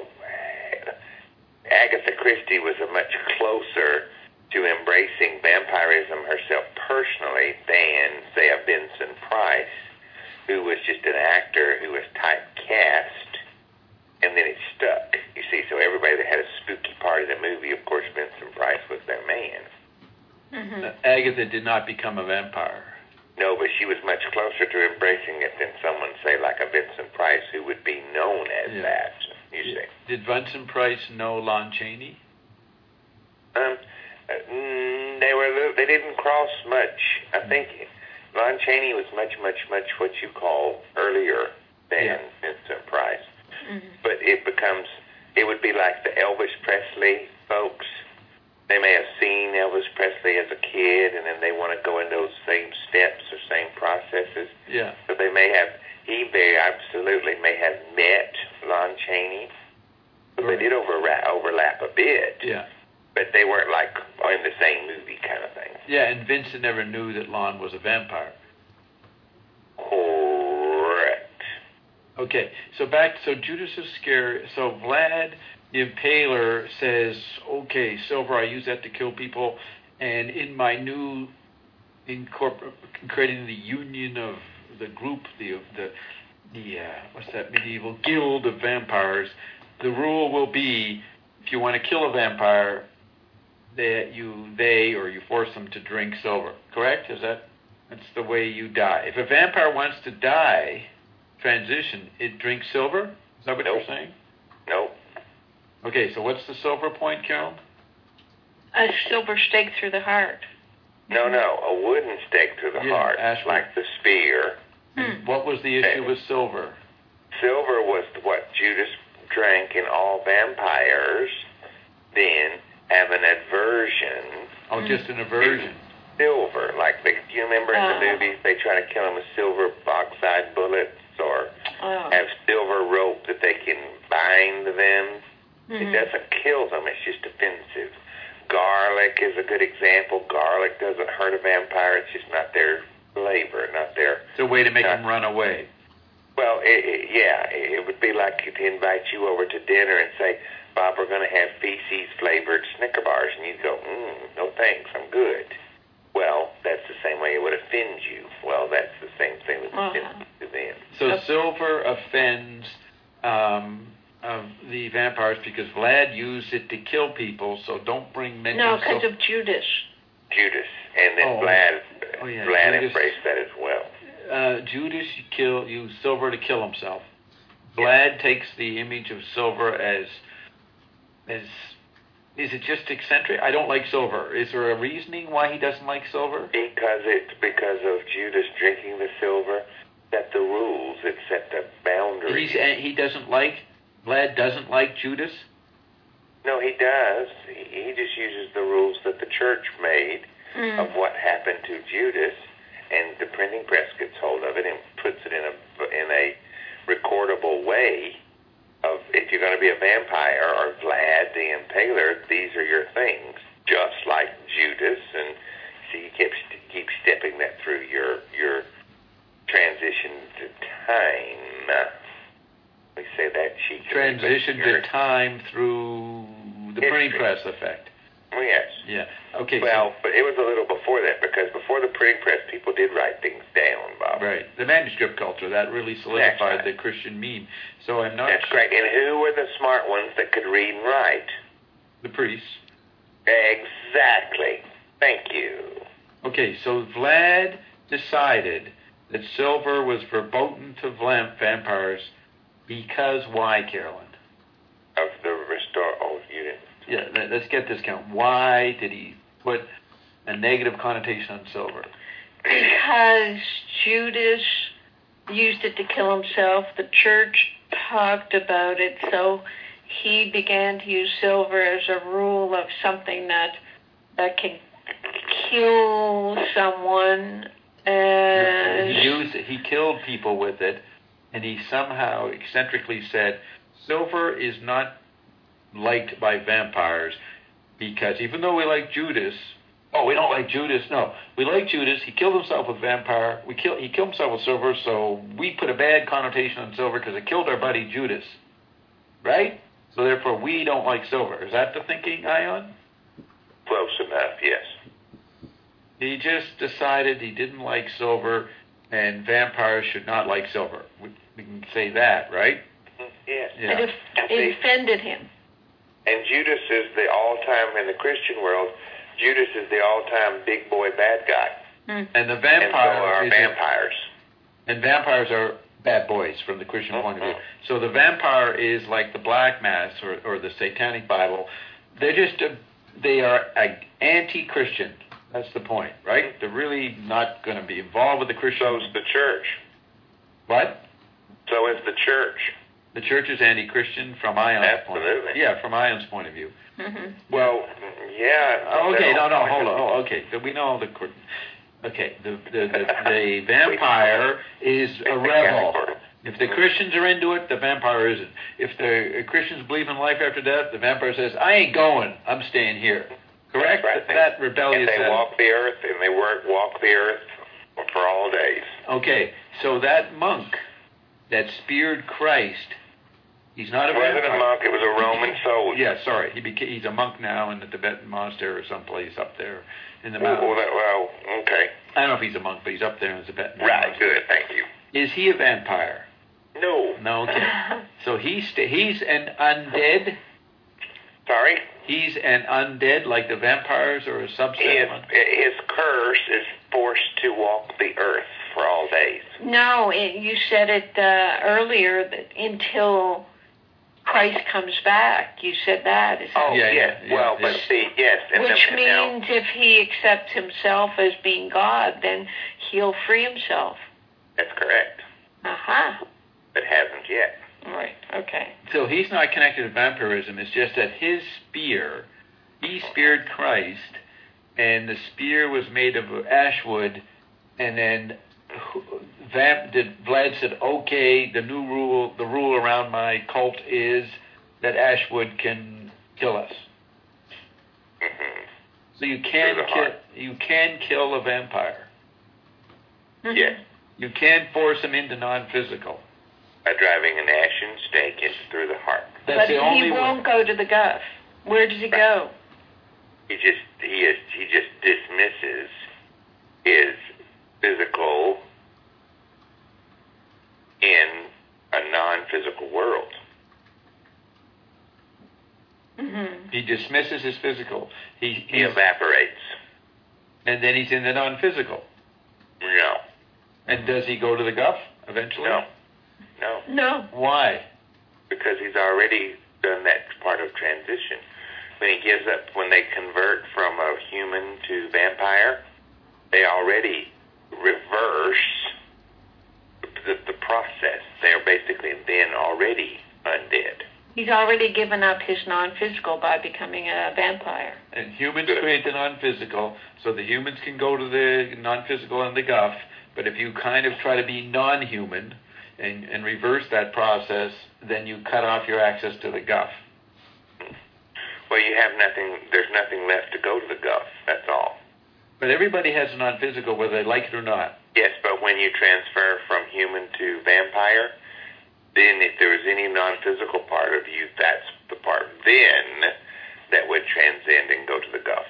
Agatha Christie was a much closer to embracing vampirism herself personally than, say, a Vincent Price, who was just an actor who was typecast, and then it stuck. You see, so everybody that had a spooky part in the movie, of course, Vincent Price was their man. Mm-hmm. Uh, Agatha did not become a vampire. No, but she was much closer to embracing it than someone, say, like a Vincent Price, who would be known as Yeah. that, you see. Did Vincent Price know Lon Chaney? Um, uh, mm, they were li- they didn't cross much. I think Lon Chaney was much, much, much what you call earlier than Yeah. Vincent Price. Mm-hmm. But it becomes, it would be like the Elvis Presley folks. They may have seen Elvis Presley as a kid, and then they want to go in those same steps or same processes. Yeah. So they may have, he very absolutely may have met Lon Chaney. But Right. they did overlap, overlap a bit. Yeah. But they weren't like in the same movie kind of thing. Yeah, and Vincent never knew that Lon was a vampire. Correct. Okay, so back, so Judas Iscariot, so Vlad the Impaler says, okay, silver, I use that to kill people, and in my new, incorpor- creating the union of the group, the, the, the uh, what's that, medieval guild of vampires, the rule will be, if you want to kill a vampire, that you, they, or you force them to drink silver, correct? Is that, that's the way you die. If a vampire wants to die, transition, it drinks silver? Is that what Nope. you're saying? Nope. Okay, so what's the silver point, Carol? A silver stake through the heart. No, no, a wooden stake to the Yeah, heart, Ashby. like the spear. Hmm. What was the issue with silver? Silver was what Judas drank, and all vampires then have an aversion. Oh, just an aversion. Silver, like they, do you remember in Uh. the movies they try to kill them with silver oxide bullets, or Oh. have silver rope that they can bind them? Mhm. It doesn't kill them, it's just offensive. Garlic is a good example. Garlic doesn't hurt a vampire, it's just not their flavor, not their... It's a way to make Uh, them run away. Well, it, it, yeah, it would be like to invite you over to dinner and say, Bob, we're going to have feces-flavored Snicker bars, and you'd go, mm, no thanks, I'm good. Well, that's the same way it would offend you. Well, that's the same thing that Uh-huh. offends to them. So Okay. silver offends um, uh, the vampires because Vlad used it to kill people, so don't bring mention No, of because silver. of Judas. Judas, and then Oh. Vlad, Oh, yeah, Vlad Judas. embraced that as well. Uh, Judas kill, used silver to kill himself. Vlad takes the image of silver as, as, is it just eccentric? I don't like silver. Is there a reasoning why he doesn't like silver? Because it's because of Judas drinking the silver, set the rules, it set the boundaries. He's, uh, he doesn't like, Vlad doesn't like Judas? No, he does. He, he just uses the rules that the church made Mm. of what happened to Judas, and the printing press gets hold of it and puts it in a in a recordable way of, if you're going to be a vampire or Vlad the Impaler, these are your things, just like Judas. And so you keep keep stepping that through your your transition to time. We say that she Transition to time through the printing History. press effect. Oh, yes. Yeah. Okay. Well, but it was a little before that, because before the printing press, people did write things down, Bob. so, right. The manuscript culture, that really solidified right. the Christian meme. So I'm not That's sure. great. And who were the smart ones that could read and write? The priests. Exactly. Thank you. Okay, so Vlad decided that silver was verboten to vamp- vampires because why, Carolyn? Of the restore. Oh, you didn't. Yeah, let- let's get this count. Why did he put a negative connotation on silver? Because Judas used it to kill himself. The church talked about it, so he began to use silver as a rule of something that that can kill someone. As He used it, he killed people with it, and he somehow eccentrically said, silver is not liked by vampires because even though we like Judas, oh, we don't like Judas, no, we like Judas, he killed himself with vampire, we kill, he killed himself with silver, so we put a bad connotation on silver because it killed our buddy Judas, right? So therefore we don't like silver. Is that the thinking, Ion? Close enough, yes. He just decided he didn't like silver, and vampires should not like silver. We, we can say that, right? Yes. Yeah. it, it offended him. And Judas is the all-time, in the Christian world, Judas is the all-time big boy bad guy. Mm. And the And so vampire are is vampires. A, and vampires are bad boys from the Christian Mm-hmm. point of view. So the vampire is like the Black Mass or, or the Satanic Bible. They're just a, they are a anti-Christian. That's the point, right? They're really not going to be involved with the Christian. So's the church. What? So is the church. The church is anti-Christian from Ion's point of view. Absolutely. Yeah, from Ion's point of view. Mm-hmm. Well, yeah. Oh, okay, no, no, point hold of on. view. Oh, okay, so we know the. Okay, the the the, the vampire is a rebel. If the Christians are into it, the vampire isn't. If the Christians believe in life after death, the vampire says, "I ain't going. I'm staying here." Correct? Right. That rebellious. And they attitude. walk the earth, and they work walk the earth for all days. Okay, so that monk that speared Christ, he's not a It wasn't vampire. a monk; it was a Roman soldier. Yeah, sorry. He beca- he's a monk now in the Tibetan monastery or someplace up there in the Well, mountains. that, well, okay. I don't know if he's a monk, but he's up there in the Tibetan Right. monastery. Good. Thank you. Is he a vampire? No. No, okay. So he's st- he's an undead. Sorry. He's an undead, like the vampires, or a subset. His, of un- his curse is forced to walk the earth for all days. No, it, you said it uh, earlier that until Christ comes back. You said that. Is Oh, Yeah, yes. yeah, yeah, well, yeah. but see, yes. And Which then, now, means if he accepts himself as being God, then he'll free himself. that's correct. Aha. But hasn't yet. Right. Okay. So he's not connected to vampirism. It's just that his spear, he speared Christ, and the spear was made of ash wood, and then Vamp did Vlad said, okay, the new rule, the rule around my cult is that ash wood can kill us. Mm-hmm. So you can Through the kill, heart. you can kill a vampire. Mhm. Yes. You can force him into non-physical. By driving an ashen stake in through the heart. That's But the only he way. won't go to the guff. Where does he go? He just he is he just dismisses his physical in a non-physical world. Mm-hmm. He dismisses his physical. He, He he's, evaporates. and then he's in the non-physical. No. And does he go to the guff eventually? No. No. No. Why? Because he's already done that part of transition. When he gives up, when they convert from a human to vampire, they already reverse the, the process. They are basically then already undead. He's already given up his non-physical by becoming a vampire. And humans Good. create the non-physical, so the humans can go to the non-physical and the guff. But if you kind of try to be non-human and, and reverse that process, then you cut off your access to the guff. Well, you have nothing, there's nothing left to go to the guff, that's all. But everybody has a non-physical, whether they like it or not. Yes, but when you transfer from human to vampire, then if there is any non-physical part of you, that's the part then that would transcend and go to the guff.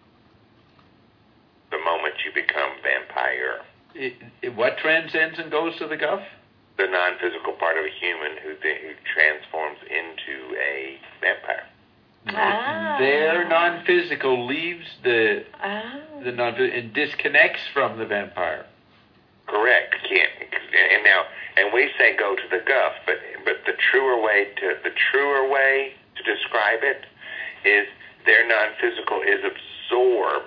The moment you become vampire. It, it, what transcends and goes to the guff? The non-physical part of a human who, then, who transforms into a vampire. Ah. Their non-physical leaves the Ah. the non and disconnects from the vampire. Correct. Can't. And now, and we say go to the guff, but but the truer way to the truer way to describe it is their non-physical is absorbed.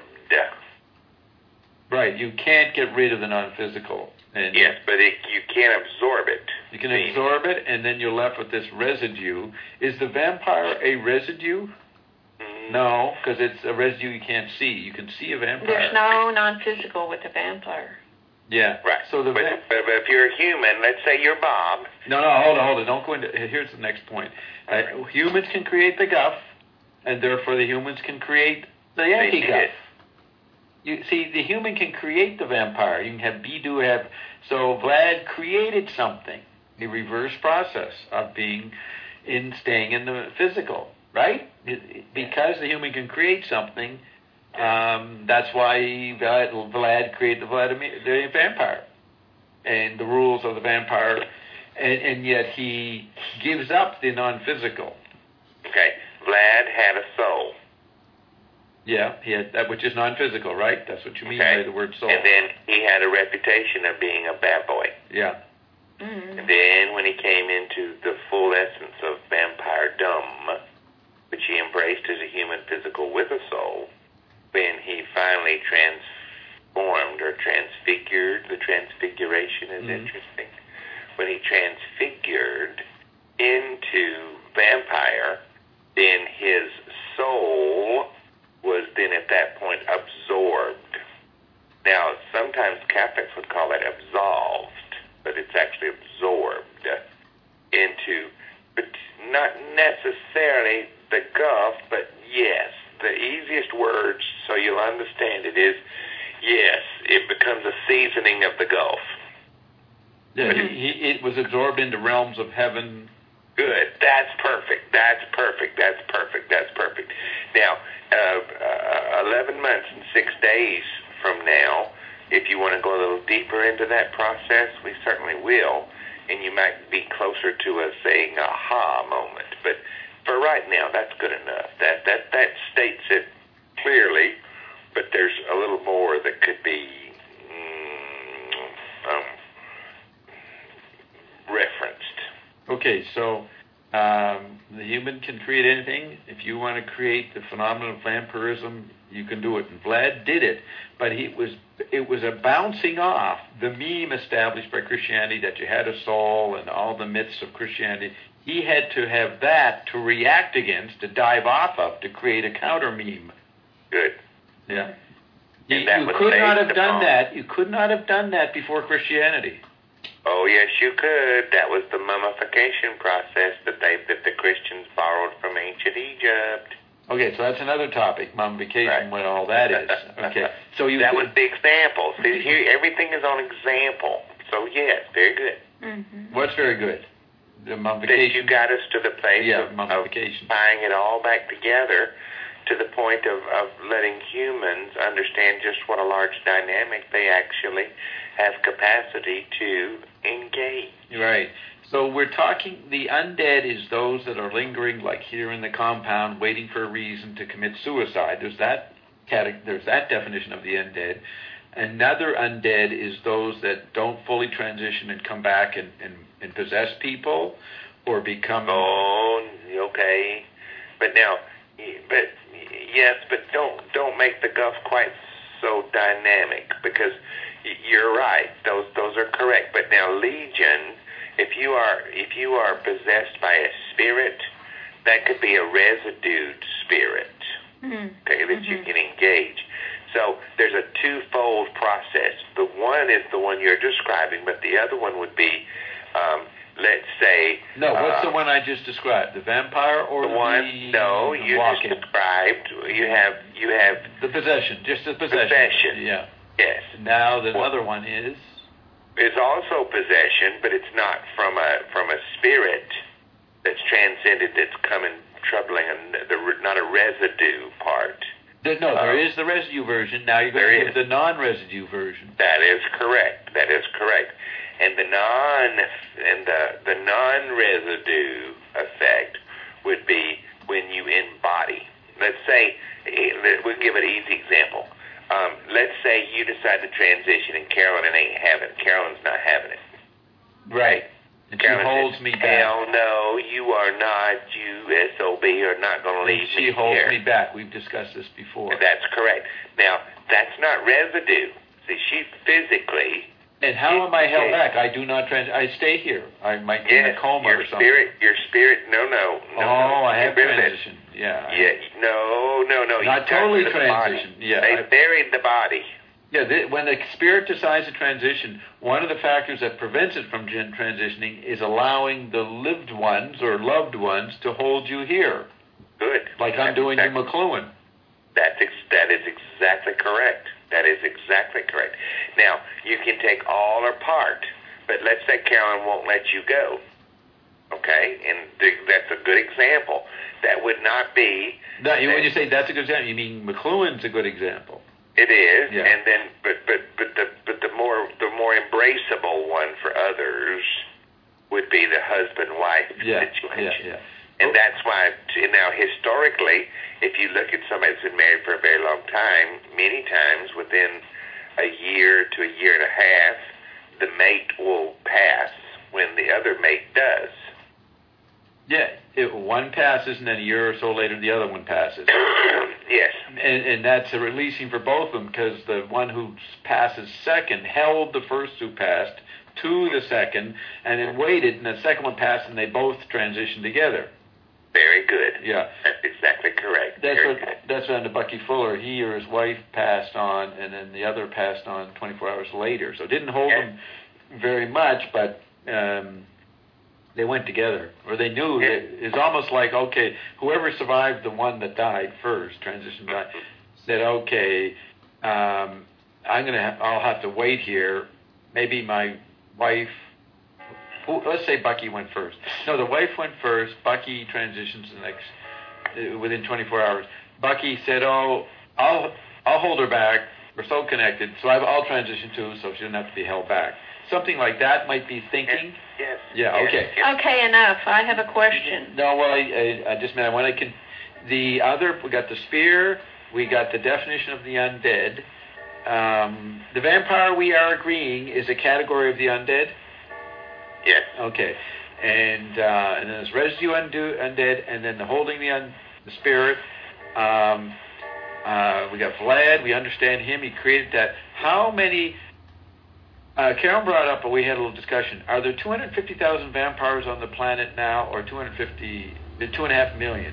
Right. You can't get rid of the non-physical. And yes, but it, you can't absorb it. You can absorb it, and then you're left with this residue. Is the vampire a residue? Mm. No, because it's a residue you can't see. You can see a vampire. There's no non-physical with a vampire. Yeah. Right. So the but, va- but, but if you're a human, let's say you're Bob. No, no, hold on, hold on. Don't go into. Here's the next point. Uh, right. Humans can create the guff, and therefore the humans can create the anti-guff. You see, the human can create the vampire. You can have Bidu have. So Vlad created something. The reverse process of being in staying in the physical, right? Because the human can create something. Um, that's why Vlad, Vlad created the Vladimir, the vampire, and the rules of the vampire, and, and yet he gives up the non-physical. Okay, Vlad had a soul. Yeah, he had that, which is non-physical, right? That's what you mean okay. by the word soul. And then he had a reputation of being a bad boy. Yeah. Mm-hmm. And then when he came into the full essence of vampire-dom, which he embraced as a human physical with a soul, when he finally transformed or transfigured, the transfiguration is mm-hmm. interesting, when he transfigured into vampire, then his soul was then at that point absorbed. Now, sometimes Catholics would call that absolved, but it's actually absorbed into, but not necessarily the guff, but yes, the easiest words so you'll understand it is, yes, it becomes a seasoning of the Gulf. Yeah, he, he, it was absorbed into realms of heaven. Good. That's perfect. That's perfect. That's perfect. That's perfect. Now, uh, uh, eleven months and six days from now, if you want to go a little deeper into that process, we certainly will, and you might be closer to a saying aha moment. But for right now, that's good enough. That that that states it clearly, but there's a little more that could be mm, um, referenced. Okay, so um, the human can create anything. If you want to create the phenomenon of vampirism, you can do it. And Vlad did it, but he was it was a bouncing off the meme established by Christianity that you had a soul and all the myths of Christianity. He had to have that to react against, to dive off of, to create a counter meme. Good. Yeah. You, you could not have done that. You could not have done that before Christianity. Oh yes, you could. That was the mummification process that they that the Christians borrowed from ancient Egypt. Okay, so that's another topic, mummification, right. what all that is. Okay, so you that could, was the example. See, here everything is on example. So yes, very good. Mm-hmm. What's very good? The mummification. That you got us to the place yeah, of, mummification. of tying it all back together to the point of, of letting humans understand just what a large dynamic they actually have capacity to engage. Right. So we're talking, the undead is those that are lingering, like here in the compound, waiting for a reason to commit suicide. There's that there's that definition of the undead. Another undead is those that don't fully transition and come back and, and, and possess people or become... Oh, okay. But now, but yes, but don't don't make the guff quite so dynamic, because you're right. Those those are correct. But now, Legion, if you are if you are possessed by a spirit, that could be a residued spirit. Mm-hmm. Okay, that mm-hmm. you can engage. So there's a twofold process. The one is the one you're describing, but the other one would be, um, let's say... No, what's uh, the one I just described? The vampire or the... the one? No, the you walking? just described. You have... You have the possession, just the possession. Possession. Yeah. Yes. Now the well, other one is... It's also possession, but it's not from a from a spirit that's transcended, that's coming, troubling, and the, not a residue part. There, no, there um, is the residue version. Now you're going to give the non-residue version. That is correct. That is correct. And the non and the the non-residue effect would be when you embody. Let's say, we'll give an easy example. Um, let's say you decide to transition and Carolyn ain't having it. Carolyn's not having it. Right. And she Carolyn holds says, me back. Hell no, you are not, you S O B are not going to leave she me holds here. me back. We've discussed this before. That's correct. Now, that's not residue. See, she physically... And how am I held back? I do not trans. I stay here. I might be yes, in a coma your or something. Spirit, your spirit, no, no. no oh, no, I have transitioned. transitioned. Yeah. Yeah, no, no, no. Not you totally got rid of the transitioned. body. Yeah. They I, buried the body. Yeah, the, when the spirit decides to transition, one of the factors that prevents it from gen- transitioning is allowing the lived ones or loved ones to hold you here. Good. Like That's I'm doing exactly, to McLuhan. That's ex- that is exactly correct. That is exactly correct. Now, you can take all or part, but let's say Carolyn won't let you go. Okay? And th- that's a good example. That would not be... No, that, when you say that's a good example, you mean McLuhan's a good example. It is, yeah. and then, but but but the but the more the more embraceable one for others would be the husband-wife yeah, situation, yeah, yeah. and oh. that's why t- now historically, if you look at somebody that's been married for a very long time, many times within a year to a year and a half, the mate will pass when the other mate does. Yeah, it, one passes, and then a year or so later, the other one passes. Yes. And, and that's a releasing for both of them, because the one who passes second held the first who passed to the second, and then waited, and the second one passed, and they both transitioned together. Very good. Yeah. That's exactly correct. That's Very what, good. that's on the Bucky Fuller. He or his wife passed on, and then the other passed on twenty-four hours later. So it didn't hold yes. them very much, but... Um, they went together, or they knew yeah. that it's almost like, okay, whoever survived the one that died first, transition died, said, okay, um, I'm gonna, ha- I'll have to wait here. Maybe my wife, who, let's say Bucky went first. No, the wife went first. Bucky transitions the next uh, within twenty-four hours. Bucky said, oh, I'll, I'll hold her back. We're so connected, so I've, I'll transition too, so she doesn't have to be held back. Something like that might be thinking. Yes. Yeah. Yes. Okay. Yes. Okay, enough. I have a question. No, well, I, I, I just meant I want to. Con- the other, we got the spear. We got the definition of the undead. Um, the vampire, we are agreeing, is a category of the undead. Yes. Okay. And uh, and then there's residue undo, undead, and then the holding the un- the spirit. Um, uh, we got Vlad. We understand him. He created that. How many? Uh, Carol brought up, but we had a little discussion. Are there two hundred fifty thousand vampires on the planet now, or two hundred fifty, two and a half million?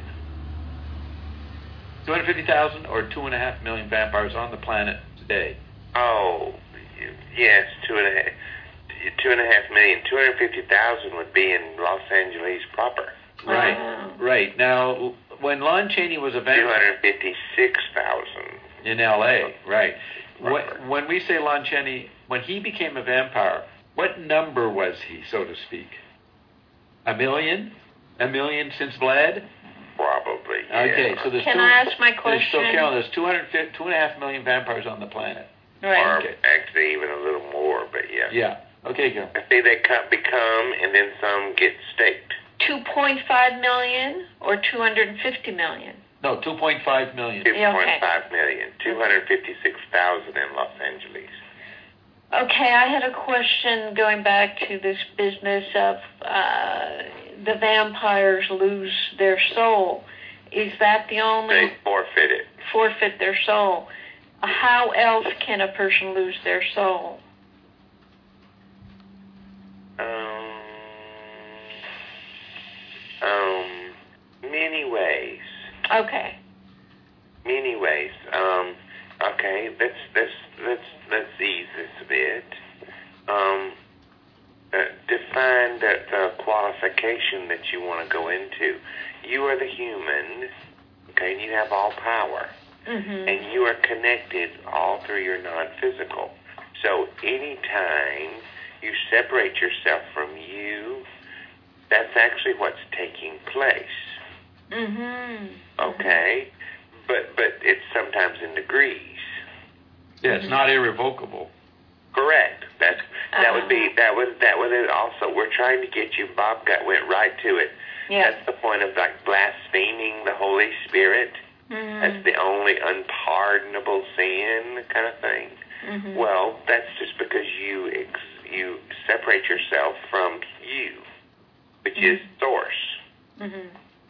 two hundred fifty thousand or two and a half million vampires on the planet today? Oh, yes, two and a half, two and a half million. Two hundred fifty thousand would be in Los Angeles proper. Right, Wow. right. Now, when Lon Chaney was a Two vampire hundred fifty-six thousand in L A, right? When, proper. when we say Lon Chaney, when he became a vampire, what number was he, so to speak? A million? A million since Vlad? Probably. Yeah. Okay, so there's Can two, I ask my there's, question? so Carol, there's two hundred fifty, two and a half million vampires on the planet. Right. Or Okay. actually even a little more, but yeah. Yeah. Okay, Carol. I see they come, become, and then some get staked. two point five million or two hundred fifty million? No, two point five million. two Yeah, point okay. five million. two hundred fifty-six thousand in Los Angeles. Okay, I had a question going back to this business of uh, the vampires lose their soul. Is that the only They forfeit it. forfeit their soul? How else can a person lose their soul? Um, um, many ways. Okay. Many ways. Um, okay, let's let's let's let's ease this a bit. Um, uh, define the, the qualification that you want to go into. You are the human, okay, and you have all power, Mm-hmm. and you are connected all through your non-physical. So anytime you separate yourself from you, that's actually what's taking place. Mm-hmm. Okay, but but it's sometimes in degrees. Yeah, it's not irrevocable. Correct. That's that Uh-huh. would be that would that would also. We're trying to get you. Bob got went right to it. Yeah. That's the point of like blaspheming the Holy Spirit. Mm-hmm. That's the only unpardonable sin kind of thing. Mm-hmm. Well, that's just because you ex- you separate yourself from you, which Mm-hmm. is source, Mm-hmm.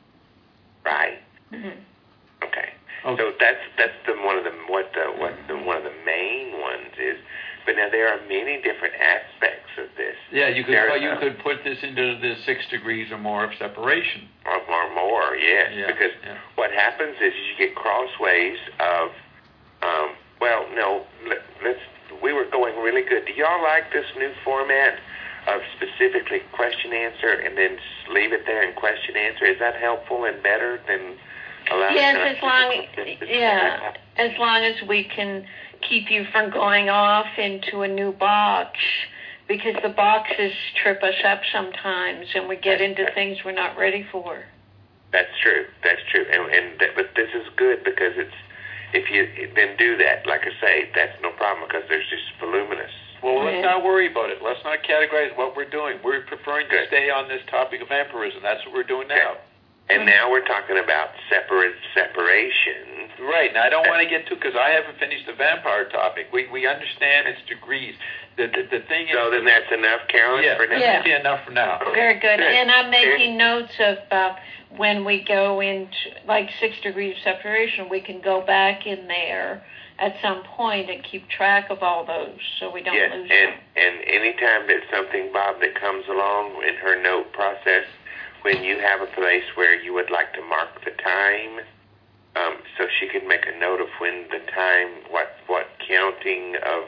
right? Mm-hmm. Okay. Okay. So that's that's the one of the what the what the one of the main ones is. But now there are many different aspects of this. Yeah, you could There well, is you a- could put this into the six degrees or more of separation. Or, or more, yes. Yeah, Because yeah. what happens is you get crossways of, um, well, no, let, let's. We were going really good. Do y'all like this new format of specifically question answer and then just leave it there and question answer? Is that helpful and better than allowing? Yes, us as to- long yeah, as long as we can keep you from going off into a new box, because the boxes trip us up sometimes, and we get into things we're not ready for. That's true. That's true. And, and that, but this is good because it's if you then do that, like I say, that's no problem because there's just voluminous. Well, let's Yeah. not worry about it. Let's not categorize what we're doing. We're preferring to Good. stay on this topic of vampirism. That's what we're doing now. And now we're talking about separate separation. Right. Now, I don't want to get to, because I haven't finished the vampire topic. We we understand its degrees. The the, the thing is... So then that's enough, Carolyn, yeah, for now? Yeah. that'd be enough for now. Very good. Good. And I'm making notes of uh, when we go into, like, six degrees of separation, we can go back in there at some point and keep track of all those so we don't Yes, lose and, them. and anytime there's something, Bob, that comes along in her note process, when you have a place where you would like to mark the time, um, so she can make a note of when the time, what what counting of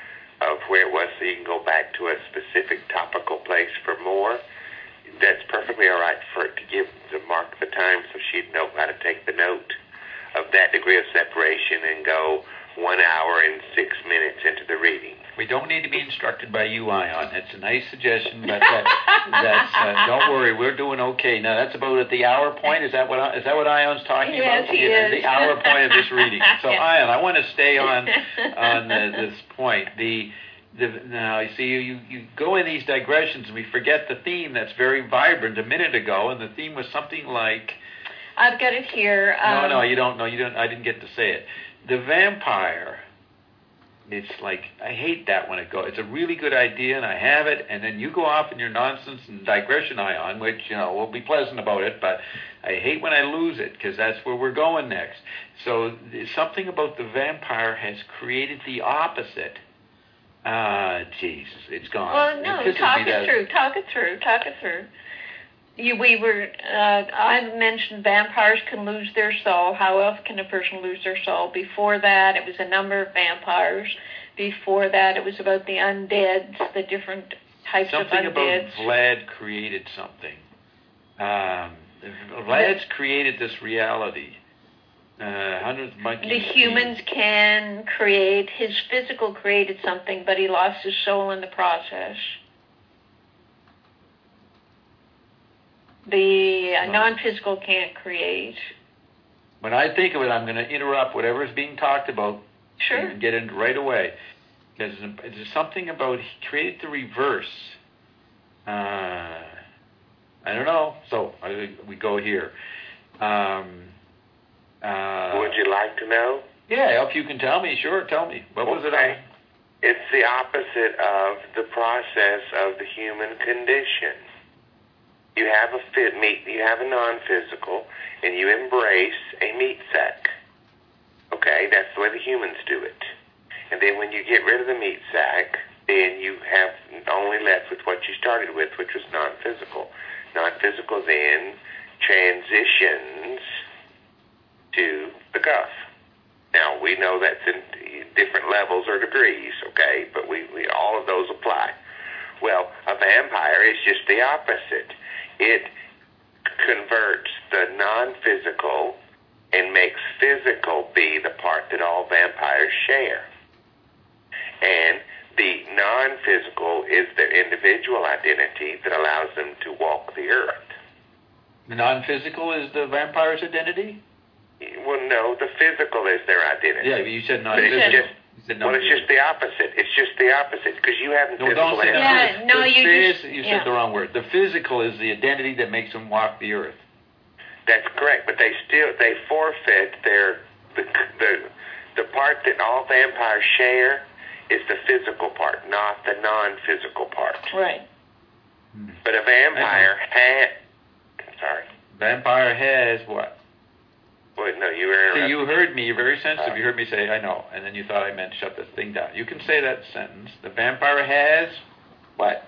of where it was, so you can go back to a specific topical place for more. That's perfectly all right for it to give to mark the time, so she'd know how to take the note of that degree of separation and go one hour and six minutes into the reading. We don't need to be instructed by you, Ion. That's a nice suggestion, but that, that's uh, don't worry, we're doing okay. Now that's about at the hour point. Is that what is that what Ion's talking Yes, about? he Yeah, is. the hour point of this reading. So Yeah. Ion, I want to stay on on uh, this point. The the now you see you, you you go in these digressions and we forget the theme that's very vibrant a minute ago, and the theme was something like. I've got it here. Um, No, no, you don't know. You don't. I didn't get to say it. The vampire. It's like I hate that when it goes. It's a really good idea, and I have it, and then you go off in your nonsense and digression, Ion, which you know will be pleasant about it. But I hate when I lose it because that's where we're going next. So there's something about the vampire has created the opposite. Ah, Jesus, it's gone. Well, no, It pisses talk me it that- through. Talk it through. Talk it through. You, we were. Uh, I mentioned vampires can lose their soul. How else can a person lose their soul? Before that, it was a number of vampires. Before that, it was about the undeads, the different types Something of about undeads. Vlad created something. Um, Vlad's created this reality. Uh, hundreds of monkeys. The humans can create. His physical created something, but he lost his soul in the process. The uh, non-physical can't create. When I think of it, I'm going to interrupt whatever is being talked about Sure. and get into right away. Because there's something about he created the reverse. Uh, I don't know. So I, we go here. Um, uh, Would you like to know? Yeah, if you can tell me, sure, tell me. What was it? Okay. On? It's the opposite of the process of the human condition. You have a fit meat, you have a non-physical, and you embrace a meat sack. Okay, that's the way the humans do it. And then when you get rid of the meat sack, then you have only left with what you started with, which was non-physical. Non-physical then transitions to the guff. Now, we know that's in different levels or degrees, okay, but we, we all of those apply. Well, a vampire is just the opposite. It converts the non-physical and makes physical be the part that all vampires share. And the non-physical is their individual identity that allows them to walk the earth. The non-physical is the vampire's identity? Well, no, the physical is their identity. Yeah, but you said But it's non-physical. just, The Well, it's just the opposite. It's just the opposite because you haven't No, physical don't say Yeah, that. no, The you phys- just- You yeah. said the wrong word. The physical is the identity that makes them walk the earth. That's correct, but they still they forfeit their the the the part that all vampires share is the physical part, not the non-physical part. Right. But a vampire has. Sorry. Vampire has what? Well, no, you were See, interrupting. you heard me. You're very sensitive. Uh, You heard me say, I know. And then you thought I meant shut this thing down. You can say that sentence. The vampire has what?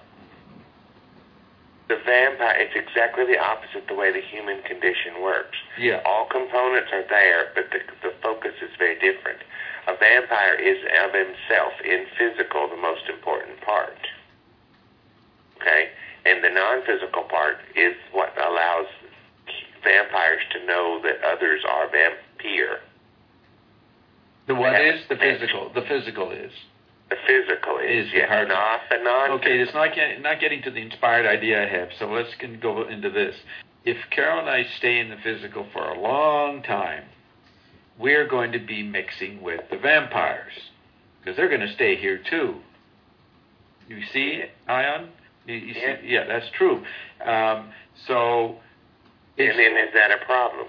The vampire, it's exactly the opposite the way the human condition works. Yeah. All components are there, but the, the focus is very different. A vampire is of himself, in physical, the most important part. Okay? And the non-physical part is what allows vampires to know that others are vampire. The what Yeah. is? The physical. The physical is. The physical is, Is the yes, part- not the non-physical. Okay, it's not, get, not getting to the inspired idea I have, so let's can go into this. If Carol and I stay in the physical for a long time, we're going to be mixing with the vampires, because they're going to stay here too. You see, Ion? You, you Yeah. see? Yeah, that's true. Um, so, it's, And then is that a problem?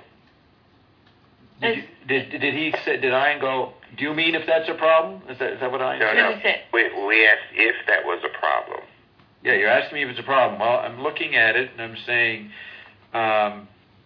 did, you, did, did he say, did Ion go, do you mean if that's a problem? Is that, is that what Ion No, said? no. What is it? We, we asked if that was a problem. Yeah, you're asking me if it's a problem. Well, I'm looking at it and I'm saying, um,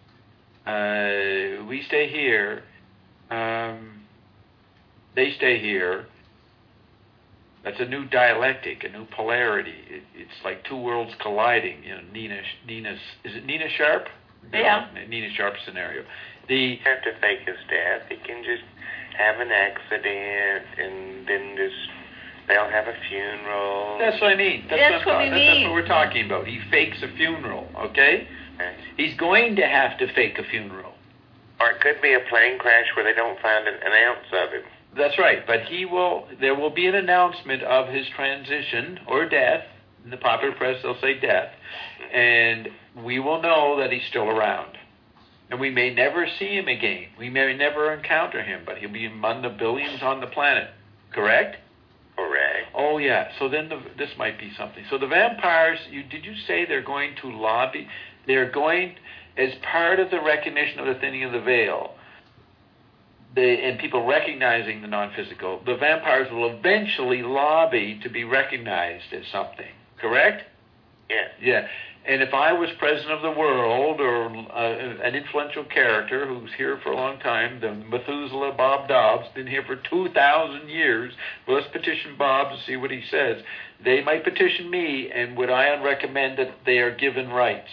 uh, we stay here, um, they stay here. That's a new dialectic, a new polarity. It, it's like two worlds colliding. You know, Nina, Nina's, is it Nina Sharp? Yeah. No, Nina Sharp scenario. The Have to fake his death. He can just have an accident and then just they'll have a funeral. That's what I mean. That's, That's what, what I'm we ta- that's mean. what we're talking about. He fakes a funeral, okay? Okay. He's going to have to fake a funeral. Or it could be a plane crash where they don't find an, an ounce of him. That's right, but he will. There will be an announcement of his transition or death. In the popular press, they'll say death, and we will know that he's still around. And we may never see him again. We may never encounter him, but he'll be among the billions on the planet. Correct? Correct. Oh yeah. So then the, this might be something. So the vampires. You, did you say they're going to lobby? They're going as part of the recognition of the thinning of the veil. They, and people recognizing the non-physical, the vampires will eventually lobby to be recognized as something. Correct? Yeah. Yeah. And if I was president of the world or uh, an influential character who's here for a long time, the Methuselah Bob Dobbs, been here for two thousand years, well, let's petition Bob to see what he says. They might petition me, and would I recommend that they are given rights?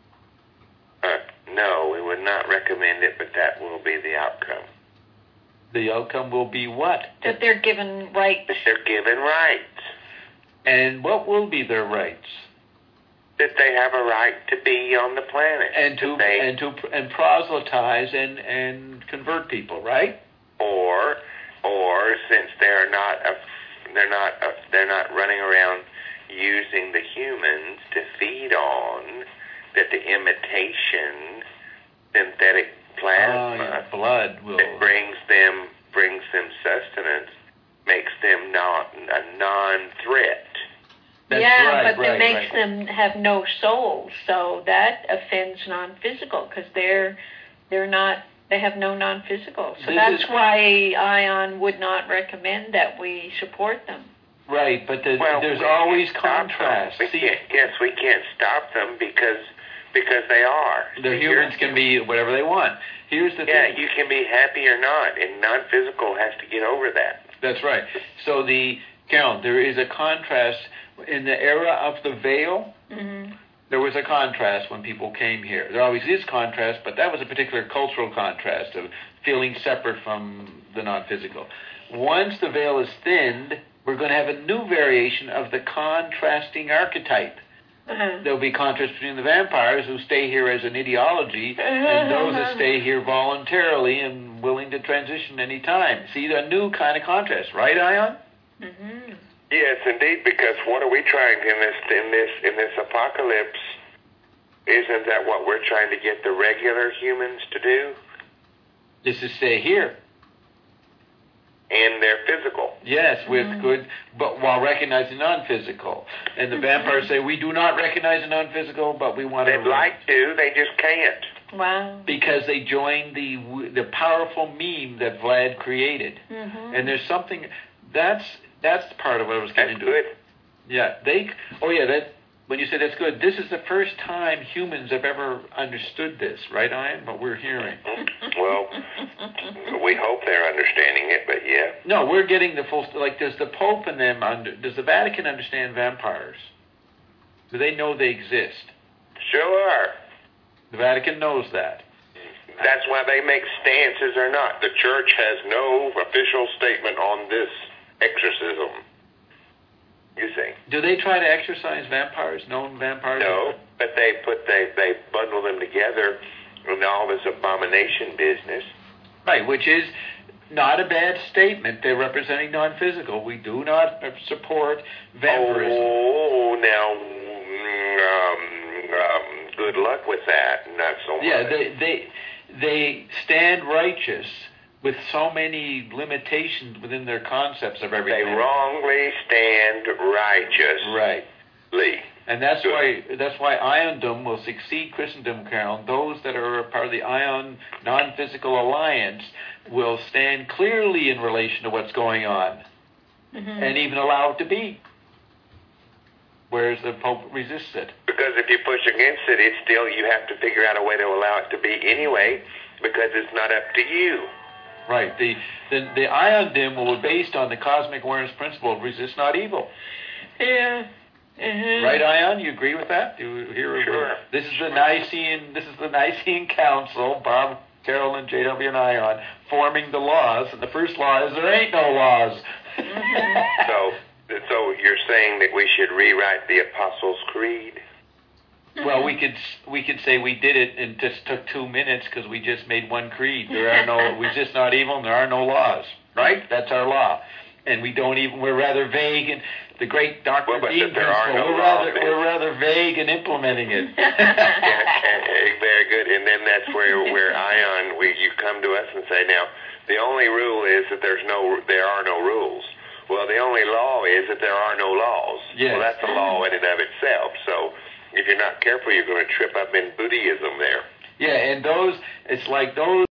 Uh, no, we would not recommend it, but that will be the outcome. The outcome will be what? That they're given rights. That they're given rights. And what will be their rights? That they have a right to be on the planet. And to That they, and to and proselytize and and convert people, right? or or since they're not a, they're not a, they're not running around using the humans to feed on, that the imitation synthetic plasma Oh, yeah, blood will. that brings them brings them sustenance makes them not a non-threat. That's yeah, right, but right, it makes right. them have no soul, so that offends non-physical because they're they're not they have no non-physical. So This that's is- why Ion would not recommend that we support them. Right, but the, Well, there's we always can't stop them. contrast. We See, can't, yes, we can't stop them because because they are. the See, humans you're- can be whatever they want. Here's the Yeah, thing. you can be happy or not, and non-physical has to get over that. That's right. So the Carol, there is a contrast in the era of the veil. Mm-hmm. There was a contrast when people came here. There always is contrast, but that was a particular cultural contrast of feeling separate from the non-physical. Once the veil is thinned, we're going to have a new variation of the contrasting archetype. Uh-huh. There'll be contrast between the vampires who stay here as an ideology and those that stay here voluntarily and willing to transition any time. See, a new kind of contrast, right, Ion? Mm-hmm. Yes, indeed. Because what are we trying in this in this in this apocalypse? Isn't that what we're trying to get the regular humans to do? Just to stay here. and they're physical. Yes, with Mm. good, but while recognizing non-physical. And the vampires say, we do not recognize the non-physical, but we want to... They'd like to, they just can't. Wow. Because they joined the the powerful meme that Vlad created. Mm-hmm. And there's something, that's that's part of what I was getting That's to. good. Yeah, they, oh yeah, that, when you say that's good, this is the first time humans have ever understood this, right, Ian? What we're hearing. Well, we hope they're understanding it, but yeah. No, we're getting the full, like, does the Pope and them, under, does the Vatican understand vampires? Do they know they exist? Sure. The Vatican knows that. That's why they make stances or not. The church has no official statement on this exorcism. You see. Do they try to exorcise vampires, known vampires? No, but they put they they bundle them together in all this abomination business. Right, which is not a bad statement. They're representing non-physical. We do not support vampirism. Oh, now, um, um, good luck with that. Not so much. Yeah, they they they stand righteous with so many limitations within their concepts of They everything. wrongly stand righteous. Right. Lee. And that's Good. why that's why Iondom will succeed Christendom, Carol. Those that are a part of the Ion non-physical alliance will stand clearly in relation to what's going on, Mm-hmm. and even allow it to be. Whereas the Pope resists it. Because if you push against it, it's still, you have to figure out a way to allow it to be anyway, because it's not up to you. Right. The the, the Ion Dim will be based on the cosmic awareness principle of resist not evil. Yeah. Mm-hmm. Right, Ion? You agree with that? You hear? Sure. This is the Nicene. This is the Nicene Council. Bob, Carolyn, J W, and Ion forming the laws, and the first law is there ain't no laws. Mm-hmm. So, so you're saying that we should rewrite the Apostles' Creed? Well, we could we could say we did it and just took two minutes because we just made one creed. There are no resist not evil, and there are no laws. Right? That's our law, and we don't even. We're rather vague, and the great Doctor Well, but Dean there are principle. no we're rather laws, then. we're rather vague in implementing it. Yeah, very good. And then that's where where Ion, we you come to us and say, now the only rule is that there's no there are no rules. Well, the only law is that there are no laws. Yes. Well, that's a law in and of itself. So if you're not careful, you're going to trip up in Buddhism there. Yeah, and those it's like those.